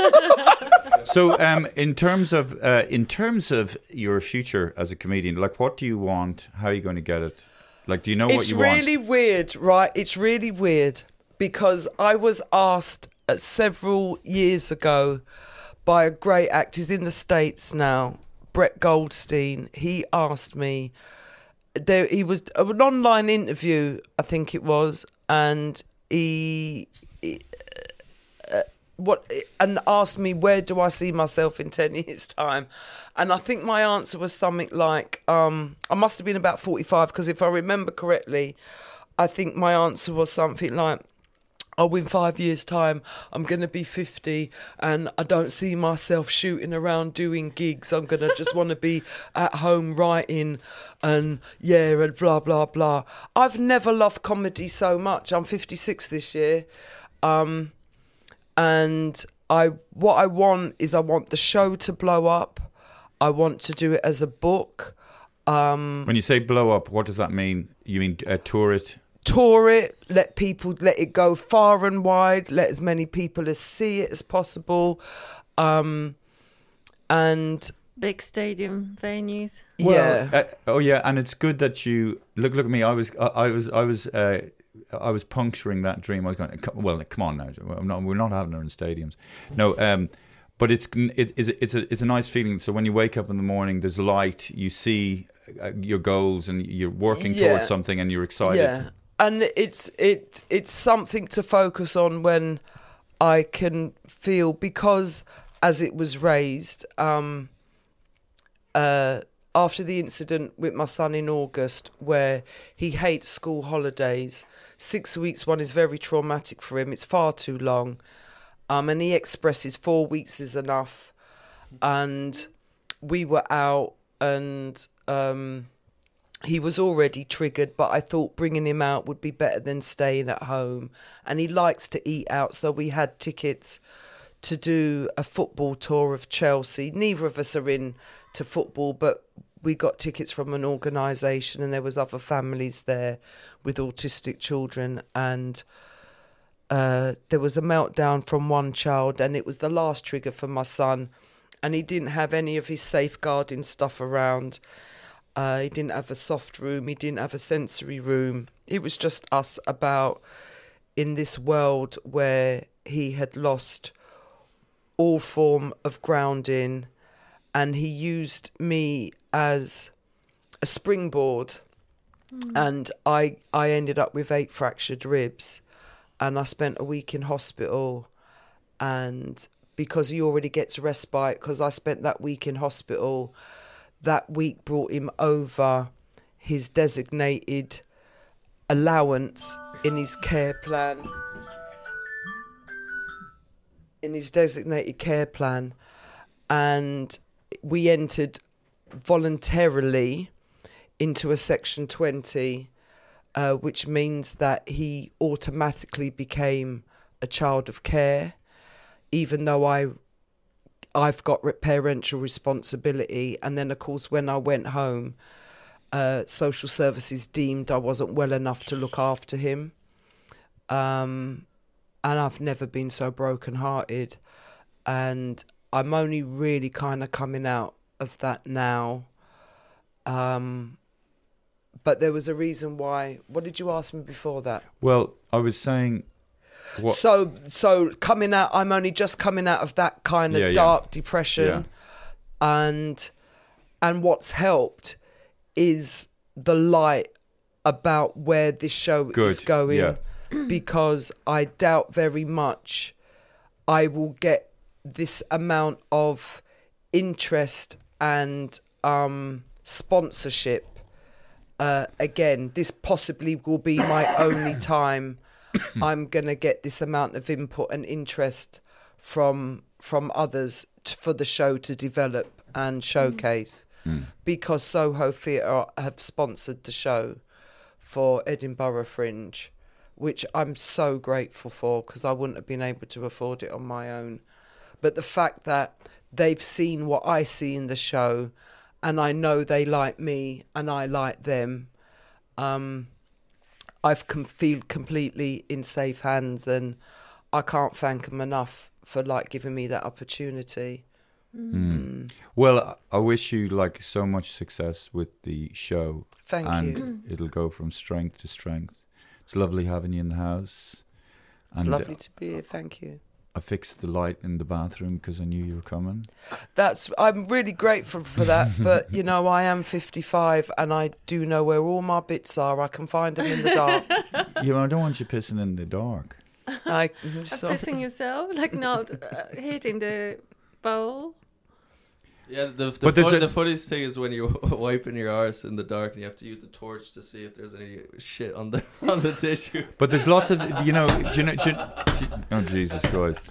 So, um, in terms of uh, in terms of your future as a comedian, like, what do you want? How are you going to get it? Like, do you know what It's you really want? weird, right? It's really weird because I was asked uh, several years ago by a great actor, he's in the States now, Brett Goldstein. He asked me, there he was an online interview, I think it was, and he, he uh, what and asked me where do I see myself in ten years' time, and I think my answer was something like um, I must have been about forty-five, because if I remember correctly, I think my answer was something like, oh, in five years' time, I'm going to be fifty and I don't see myself shooting around doing gigs. I'm going to just want to be at home writing and, yeah, and blah, blah, blah. I've never loved comedy so much. I'm fifty-six this year. Um, and I what I want is I want the show to blow up. I want to do it as a book. Um, when you say blow up, what does that mean? You mean uh, tour it? Tour it, let people, let it go far and wide, let as many people as see it as possible, um, and big stadium venues. Well, yeah. Uh, oh yeah, and it's good that you look. Look at me. I was. I, I was. I was. Uh, I was puncturing that dream. I was going. Well, come on now. I'm not, we're not having her in stadiums. No. Um, but it's it, it's it's a it's a nice feeling. So when you wake up in the morning, there's light. You see uh, your goals, and you're working Yeah. towards something, and you're excited. Yeah. And it's it it's something to focus on when I can feel, because as it was raised, um, uh, after the incident with my son in August, where he hates school holidays, six weeks one is very traumatic for him. It's far too long, um, and he expresses four weeks is enough. And we were out, and um, he was already triggered, but I thought bringing him out would be better than staying at home. And he likes to eat out, so we had tickets to do a football tour of Chelsea. Neither of us are in to football, but we got tickets from an organisation, and there was other families there with autistic children, and uh, there was a meltdown from one child, and it was the last trigger for my son, and he didn't have any of his safeguarding stuff around. Uh, he didn't have a soft room. He didn't have a sensory room. It was just us about in this world where he had lost all form of grounding, and he used me as a springboard. Mm. And I I ended up with eight fractured ribs, and I spent a week in hospital. And because he already gets respite, because I spent that week in hospital, that week brought him over his designated allowance in his care plan. In his designated care plan. And we entered voluntarily into a Section twenty, uh, which means that he automatically became a child of care, even though I I've got parental responsibility. And then, of course, when I went home, uh, social services deemed I wasn't well enough to look after him. Um, and I've never been so brokenhearted. And I'm only really kind of coming out of that now. Um, but there was a reason why. What did you ask me before that? Well, I was saying... What? So, so coming out, I'm only just coming out of that kind of yeah, dark yeah. depression, yeah. and and what's helped is the light about where this show Good. is going, yeah. because I doubt very much I will get this amount of interest and um, sponsorship uh, again. This possibly will be my only time I'm going to get this amount of input and interest from from others t- for the show to develop and showcase, mm. because Soho Theatre have sponsored the show for Edinburgh Fringe, which I'm so grateful for, because I wouldn't have been able to afford it on my own. But the fact that they've seen what I see in the show, and I know they like me and I like them, um, I've com- feel completely in safe hands, and I can't thank them enough for like giving me that opportunity. Mm. Mm. Well, I wish you like so much success with the show. Thank and you. It'll go from strength to strength. It's lovely having you in the house. It's and lovely to be here. Thank you. I fixed the light in the bathroom because I knew you were coming. That's I'm really grateful for that, but you know I am fifty-five and I do know where all my bits are. I can find them in the dark. You know, I don't want you pissing in the dark. I, so. Pissing yourself, like not uh, hitting the bowl. Yeah, the the, But there's fun, a- the funniest thing is when you're wiping your arse in the dark and you have to use the torch to see if there's any shit on the on the tissue. But there's lots of, you know, do you know, do you, oh Jesus Christ.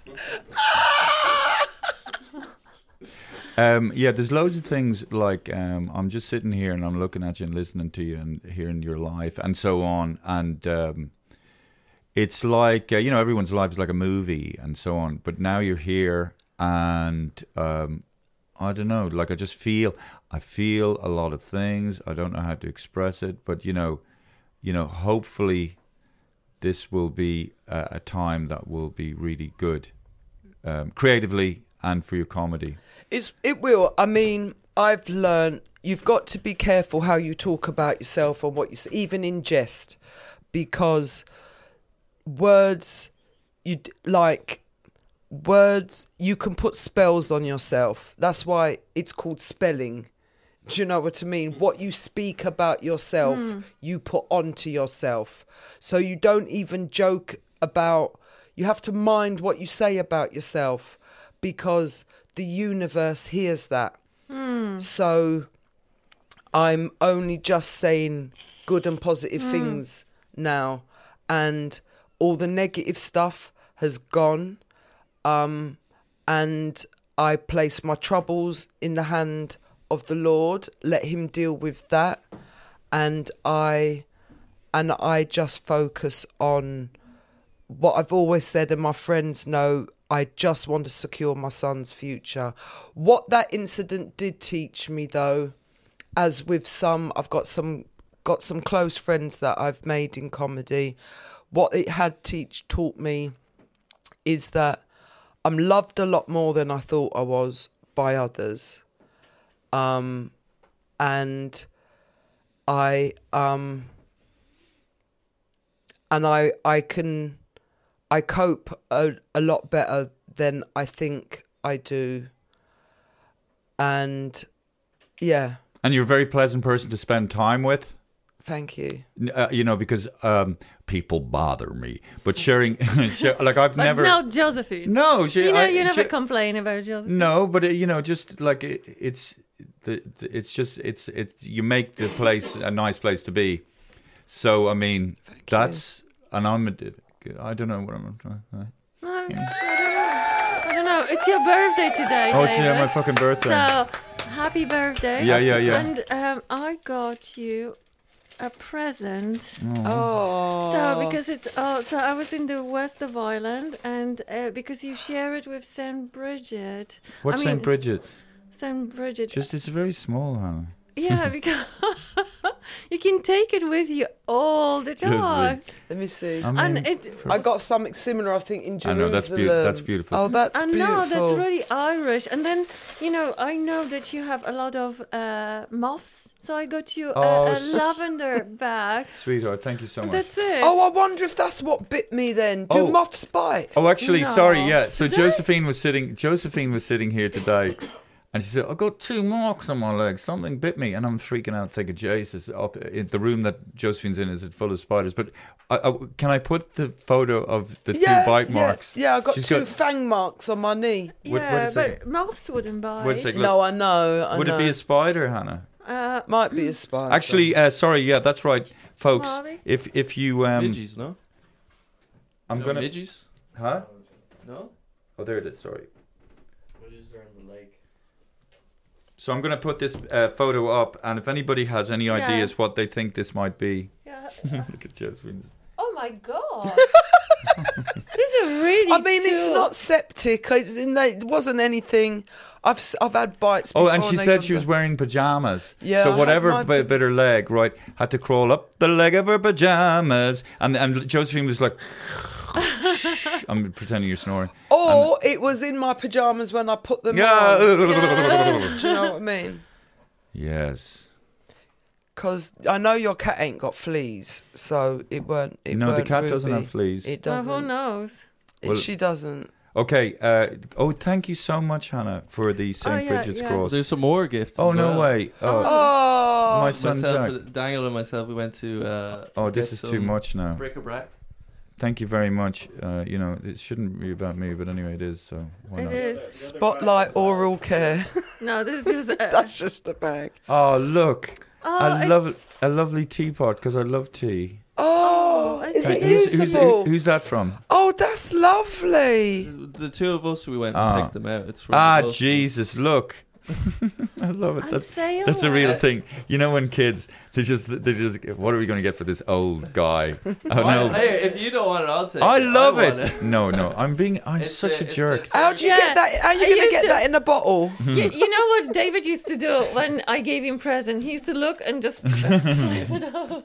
Um, yeah, there's loads of things like um, I'm just sitting here and I'm looking at you and listening to you and hearing your life and so on, and um, it's like uh, you know, everyone's life is like a movie and so on. But now you're here, and um, I don't know, like I just feel, I feel a lot of things. I don't know how to express it, but you know, you know, hopefully this will be a, a time that will be really good, um, creatively and for your comedy. It's it will. I mean, I've learned you've got to be careful how you talk about yourself and what you say, even in jest, because words, you like words. You can put spells on yourself. That's why it's called spelling. Do you know what I mean? What you speak about yourself, mm. you put onto yourself. So you don't even joke about. You have to mind what you say about yourself, because the universe hears that. Mm. So I'm only just saying good and positive mm. things now, and all the negative stuff has gone, um, and I place my troubles in the hand of the Lord, let him deal with that, and I and I just focus on what I've always said, and my friends know, I just want to secure my son's future. What that incident did teach me, though, as with some, I've got some got some close friends that I've made in comedy, what it had teach taught me is that I'm loved a lot more than I thought I was by others. Um, and I um, and I I can I cope a, a lot better than I think I do. And yeah. And you're a very pleasant person to spend time with. Thank you. Uh, you know, because um, people bother me, but sharing, share, like I've but never. No, Josephine. No, she, you know, I, you never she, complain about Josephine. No, but uh, you know, just like it, it's, the, the, it's just it's it. You make the place a nice place to be. So I mean, Thank that's you. And I'm. I don't know what I'm trying. No, yeah. I don't know. I don't know. It's your birthday today. Oh, it's David. yeah, my fucking birthday. So happy birthday. Yeah, yeah, yeah. And um, I got you a present. Oh. oh. So because it's oh, so I was in the west of Ireland, and uh, because you share it with Saint Bridget. What's Saint Bridget's? Saint Bridget. Just it's very small, Hannah. Yeah, because you can take it with you all the time. Let me see. I mean, and it, I got something similar, I think, in Jerusalem. I know, that's, be- that's beautiful. Oh, that's I beautiful. know, that's really Irish. And then, you know, I know that you have a lot of uh, moths, so I got you oh, a, a lavender bag. Sweetheart, thank you so much. That's it. Oh, I wonder if that's what bit me then. Do oh. moths bite? Oh, actually, no. sorry, yeah. So Today? Josephine was sitting. Josephine was sitting here today. And she said, I got two marks on my leg. Something bit me. And I'm freaking out thinking, Jesus, up in the room that Josephine's in is it full of spiders. But I, I, can I put the photo of the yeah, two bite yeah, marks? Yeah, I got She's two got, fang marks on my knee. Yeah, wait, wait a but second. moths wouldn't bite. Wait a second, No, I know. I Would know. it be a spider, Hannah? Uh, Might be a spider. Actually, uh, sorry, yeah, that's right. Folks, Molly? if if you... Um, Midges, no? I'm no going to... Midges? Huh? No? Oh, there it is, sorry. Midges are on the leg. So I'm going to put this uh, photo up, and if anybody has any Yeah. ideas what they think this might be... Yeah. Look at Josephine's... Oh my God. This is really I mean, too... it's not septic. It's, it wasn't anything. I've s- I've had bites Oh, before. and she they said got she was to- wearing pajamas. Yeah, I So had whatever my- bit, bit her leg, right, had to crawl up the leg of her pajamas. And and Josephine was like... I'm pretending you're snoring. Or it was in my pajamas when I put them Yeah. on. Yeah. Do you know what I mean? Yes. Because I know your cat ain't got fleas, so it weren't. It No, the weren't cat doesn't Ruby. have fleas. It Well, doesn't. who knows? Well, she doesn't. Okay. Uh, oh, thank you so much, Hannah, for the Saint Oh, yeah, Bridget's yeah. Cross. There's some more gifts. Oh as no well. way! Oh, Oh, my son Myself, Jack. Daniel and myself, we went to. Uh, Oh, this get is some too much now. Bric-a-brac. Thank you very much. Uh, you know, it shouldn't be about me, but anyway, it is. So why It not? is. Spotlight oral care. No, this is just. Uh, That's just a bag. Oh, look! oh, I it's- love a lovely teapot because I love tea. Oh, Oh, is is it it Who's, who's, usable? who's that from? Oh, that's lovely. The two of us, we went Ah. and picked them out. It's from Ah, both of them. Jesus! Look, I love it. On That's sale. that's a real thing. You know, when kids they just they just what are we going to get for this old guy? Oh Why- no! Hey, if you don't want it, I'll take I it. love want it. No, no, I'm being I'm It's such the- a it's jerk. the- How do you Yeah, get that? How are you I going to used get to- that in a bottle? you, you know what David used to do when I gave him present? He used to look and just flip it over.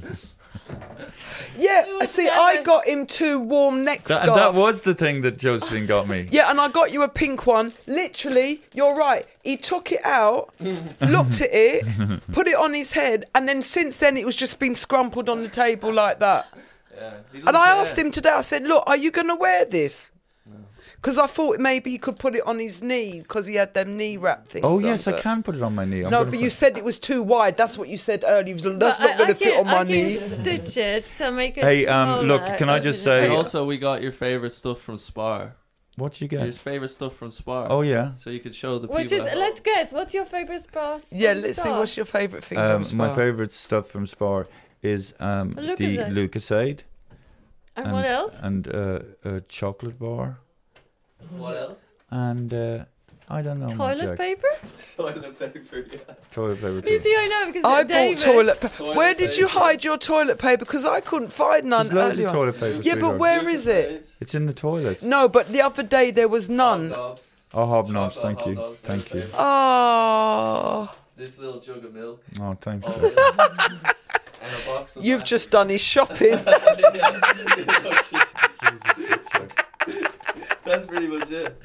Yeah, It was see, never- I got him two warm neck That, scarves. that was the thing that Josephine got me. Yeah, and I got you a pink one. Literally, you're right. He took it out, looked at it, put it on his head, and then since then it was just been scrumpled on the table like that. Yeah, he And doesn't I care. asked him today, I said, look, are you going to wear this? Because I thought maybe he could put it on his knee because he had them knee wrap things. Oh on, yes, I but- can put it on my knee. I'm No, gonna but put- you said it was too wide. That's what you said earlier. That's But not I- going I to fit can- on my I knee. can stitch it, so make it Hey, um, smaller. look, can I just say- And Yeah. also, we got your favorite stuff from Spar. What'd you Your get? favorite stuff from Spar. Oh yeah. So you could show the Which people. is, at let's home. guess, what's your favorite spa? Yeah, let's see. What's your favourite thing Um, from my Spa? favourite stuff from Spar is um, the Lucozade. Lucasade. And what else? And uh, a chocolate bar. What else? And uh, I don't know. Toilet Jack. paper? Toilet paper. Yeah. Toilet paper. You Too. see, I know, because I David, bought toilet paper. Toilet Where did you paper. hide your toilet paper? Because I couldn't find none There's loads earlier. of toilet paper. Yeah, but sweetheart. where is it? It's in the toilet. No, but the other day there was none. Hobnobs. Oh, hobnobs. Chocolate Thank you. hobnobs, Thank toilet you. paper. Oh, This little jug of milk. Oh, thanks. Oh, Jack. yeah. And a box of you've just done his shopping. That's pretty much it.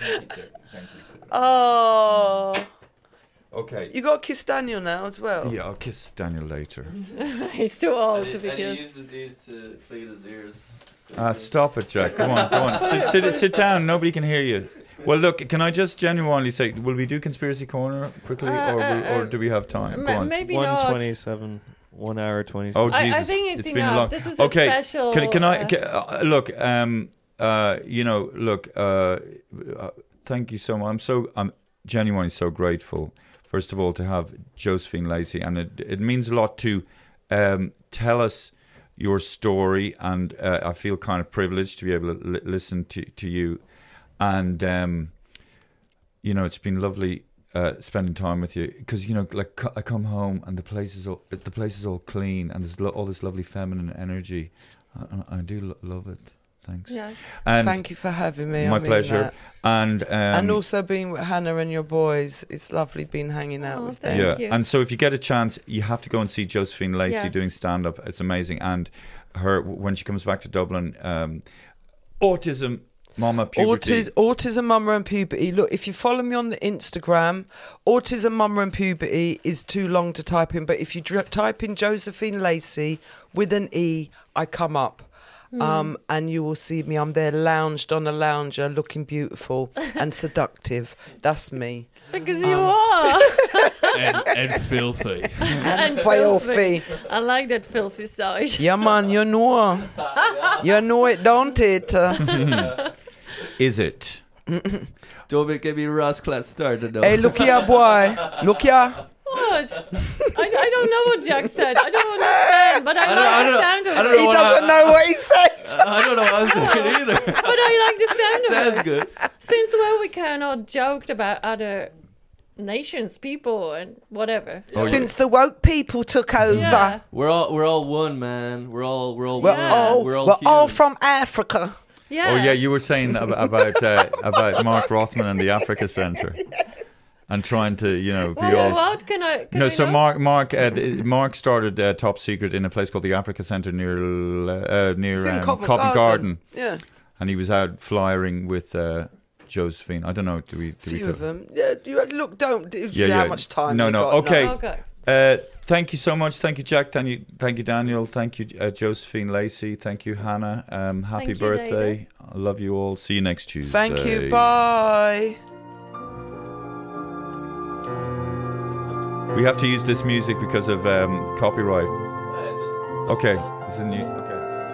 Oh, Okay. you got to kiss Daniel now as well. Yeah, I'll kiss Daniel later. he's too old And to he, be and he kissed. uses these to clean his ears. So Ah, stop it, Jack. Go on, go on. Sit, sit, sit down. Nobody can hear you. Well, look, can I just genuinely say, will we do Conspiracy Corner quickly, Uh, or, will, uh, or do we have time? Go Ma- on. maybe one not. twenty-seven, one hour twenty. Oh, I- I Jesus. think it's been enough. long. This is a okay. special, Can, can I uh, ca- uh, look? Um, uh, you know, look. Uh, uh, thank you so much. I'm so. I'm genuinely so grateful. First of all, to have Josephine Lacey, and it it means a lot to um, tell us your story, and uh, I feel kind of privileged to be able to li- listen to to you, and um, you know, it's been lovely. Uh, spending time with you, because you know, like co- I come home and the place is all the place is all clean, and there's lo- all this lovely feminine energy. I, I do lo- love it. Thanks. Yes. And Thank you for having me. my I mean pleasure. that. And um, and also being with Hannah and your boys. It's lovely being hanging out Oh, with thank them. yeah. you. And so, if you get a chance, you have to go and see Josephine Lacey Yes. doing stand up. It's amazing. And her when she comes back to Dublin, um, autism. Mama puberty. Autis- autism, mama, and puberty. Look, if you follow me on the Instagram, autism, mama, and puberty is too long to type in. But if you dr- type in Josephine Lacey with an E, I come up. Hmm. Um, and you will see me. I'm there lounged on a lounger, looking beautiful and seductive. That's me. Because you Um, are. and, and filthy. And filthy. I like that filthy side. Yeah, man, you know. You know it, don't it? Is it? Don't get me Ross Clat started though. Hey, look here, boy. Look here. What? I, I don't know what Jack said. I don't understand, but I, I don't- like I the don't- sound of I don't it. know He what doesn't I- know what he said. I don't know what I was thinking either. But I like the sound of Sounds it. good. Since when we cannot joke about other nations, people, and whatever. Oh, Since the woke people took over. Yeah. We're all we're all one, man. We're all we're all We're one. all, we're we're all, all human. from Africa. Yeah. Oh yeah, you were saying ab- about uh, about Mark Rothman and the Africa Centre, and trying to you know be Well, all. what can I? Can No, I so know? Mark Mark uh, th- Mark started uh, Top Secret in a place called the Africa Centre near uh, near It's in um, Covent Covent Garden. Garden, Yeah, and he was out flyering with uh, Josephine. I don't know. Do we? Do we few talk? of them. Yeah, you look. Don't. Do Yeah, you know yeah. how much time? No, you no. got Okay. now? Okay. Uh, Thank you so much. Thank you, Jack. Thank you, thank you Daniel. Thank you, uh, Josephine Lacey. Thank you, Hannah. Um, happy Thank you, birthday. Dada. I love you all. See you next Tuesday. Thank you. Bye. We have to use this music because of um, copyright. Okay. This is a new. Okay.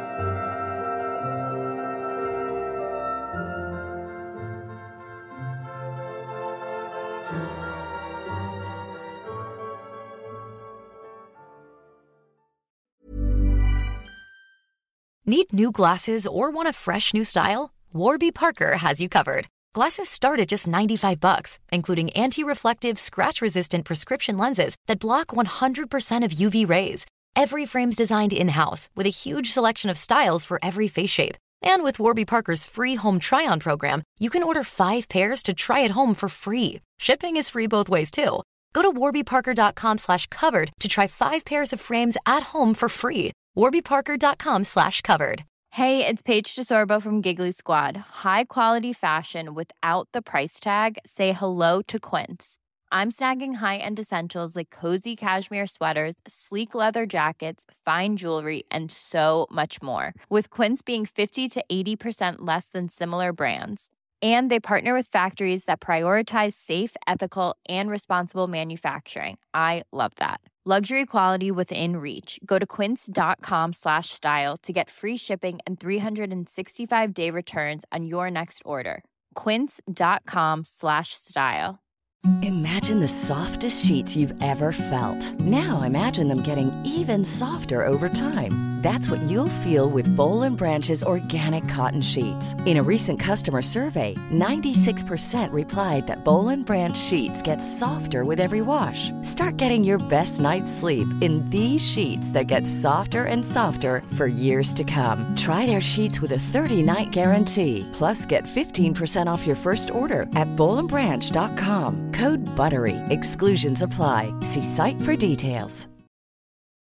Need new glasses or want a fresh new style? Warby Parker has you covered. Glasses start at just ninety-five bucks, including anti-reflective, scratch-resistant prescription lenses that block one hundred percent of U V rays. Every frame's designed in-house with a huge selection of styles for every face shape. And with Warby Parker's free home try-on program, you can order five pairs to try at home for free. Shipping is free both ways, too. Go to warbyparker.com slash covered to try five pairs of frames at home for free. warbyparker.com slash covered. Hey, it's Paige DeSorbo from Giggly Squad. High quality fashion without the price tag. Say hello to Quince. I'm snagging high-end essentials like cozy cashmere sweaters, sleek leather jackets, fine jewelry, and so much more. With Quince being fifty to eighty percent less than similar brands. And they partner with factories that prioritize safe, ethical, and responsible manufacturing. I love that. Luxury quality within reach. Go to quince.com slash style to get free shipping and three sixty-five day returns on your next order. Quince.com slash style. Imagine the softest sheets you've ever felt. Now imagine them getting even softer over time. That's what you'll feel with Boll and Branch's organic cotton sheets. In a recent customer survey, ninety-six percent replied that Boll and Branch sheets get softer with every wash. Start getting your best night's sleep in these sheets that get softer and softer for years to come. Try their sheets with a thirty-night guarantee. Plus, get fifteen percent off your first order at boll and branch dot com. Code BUTTERY. Exclusions apply. See site for details.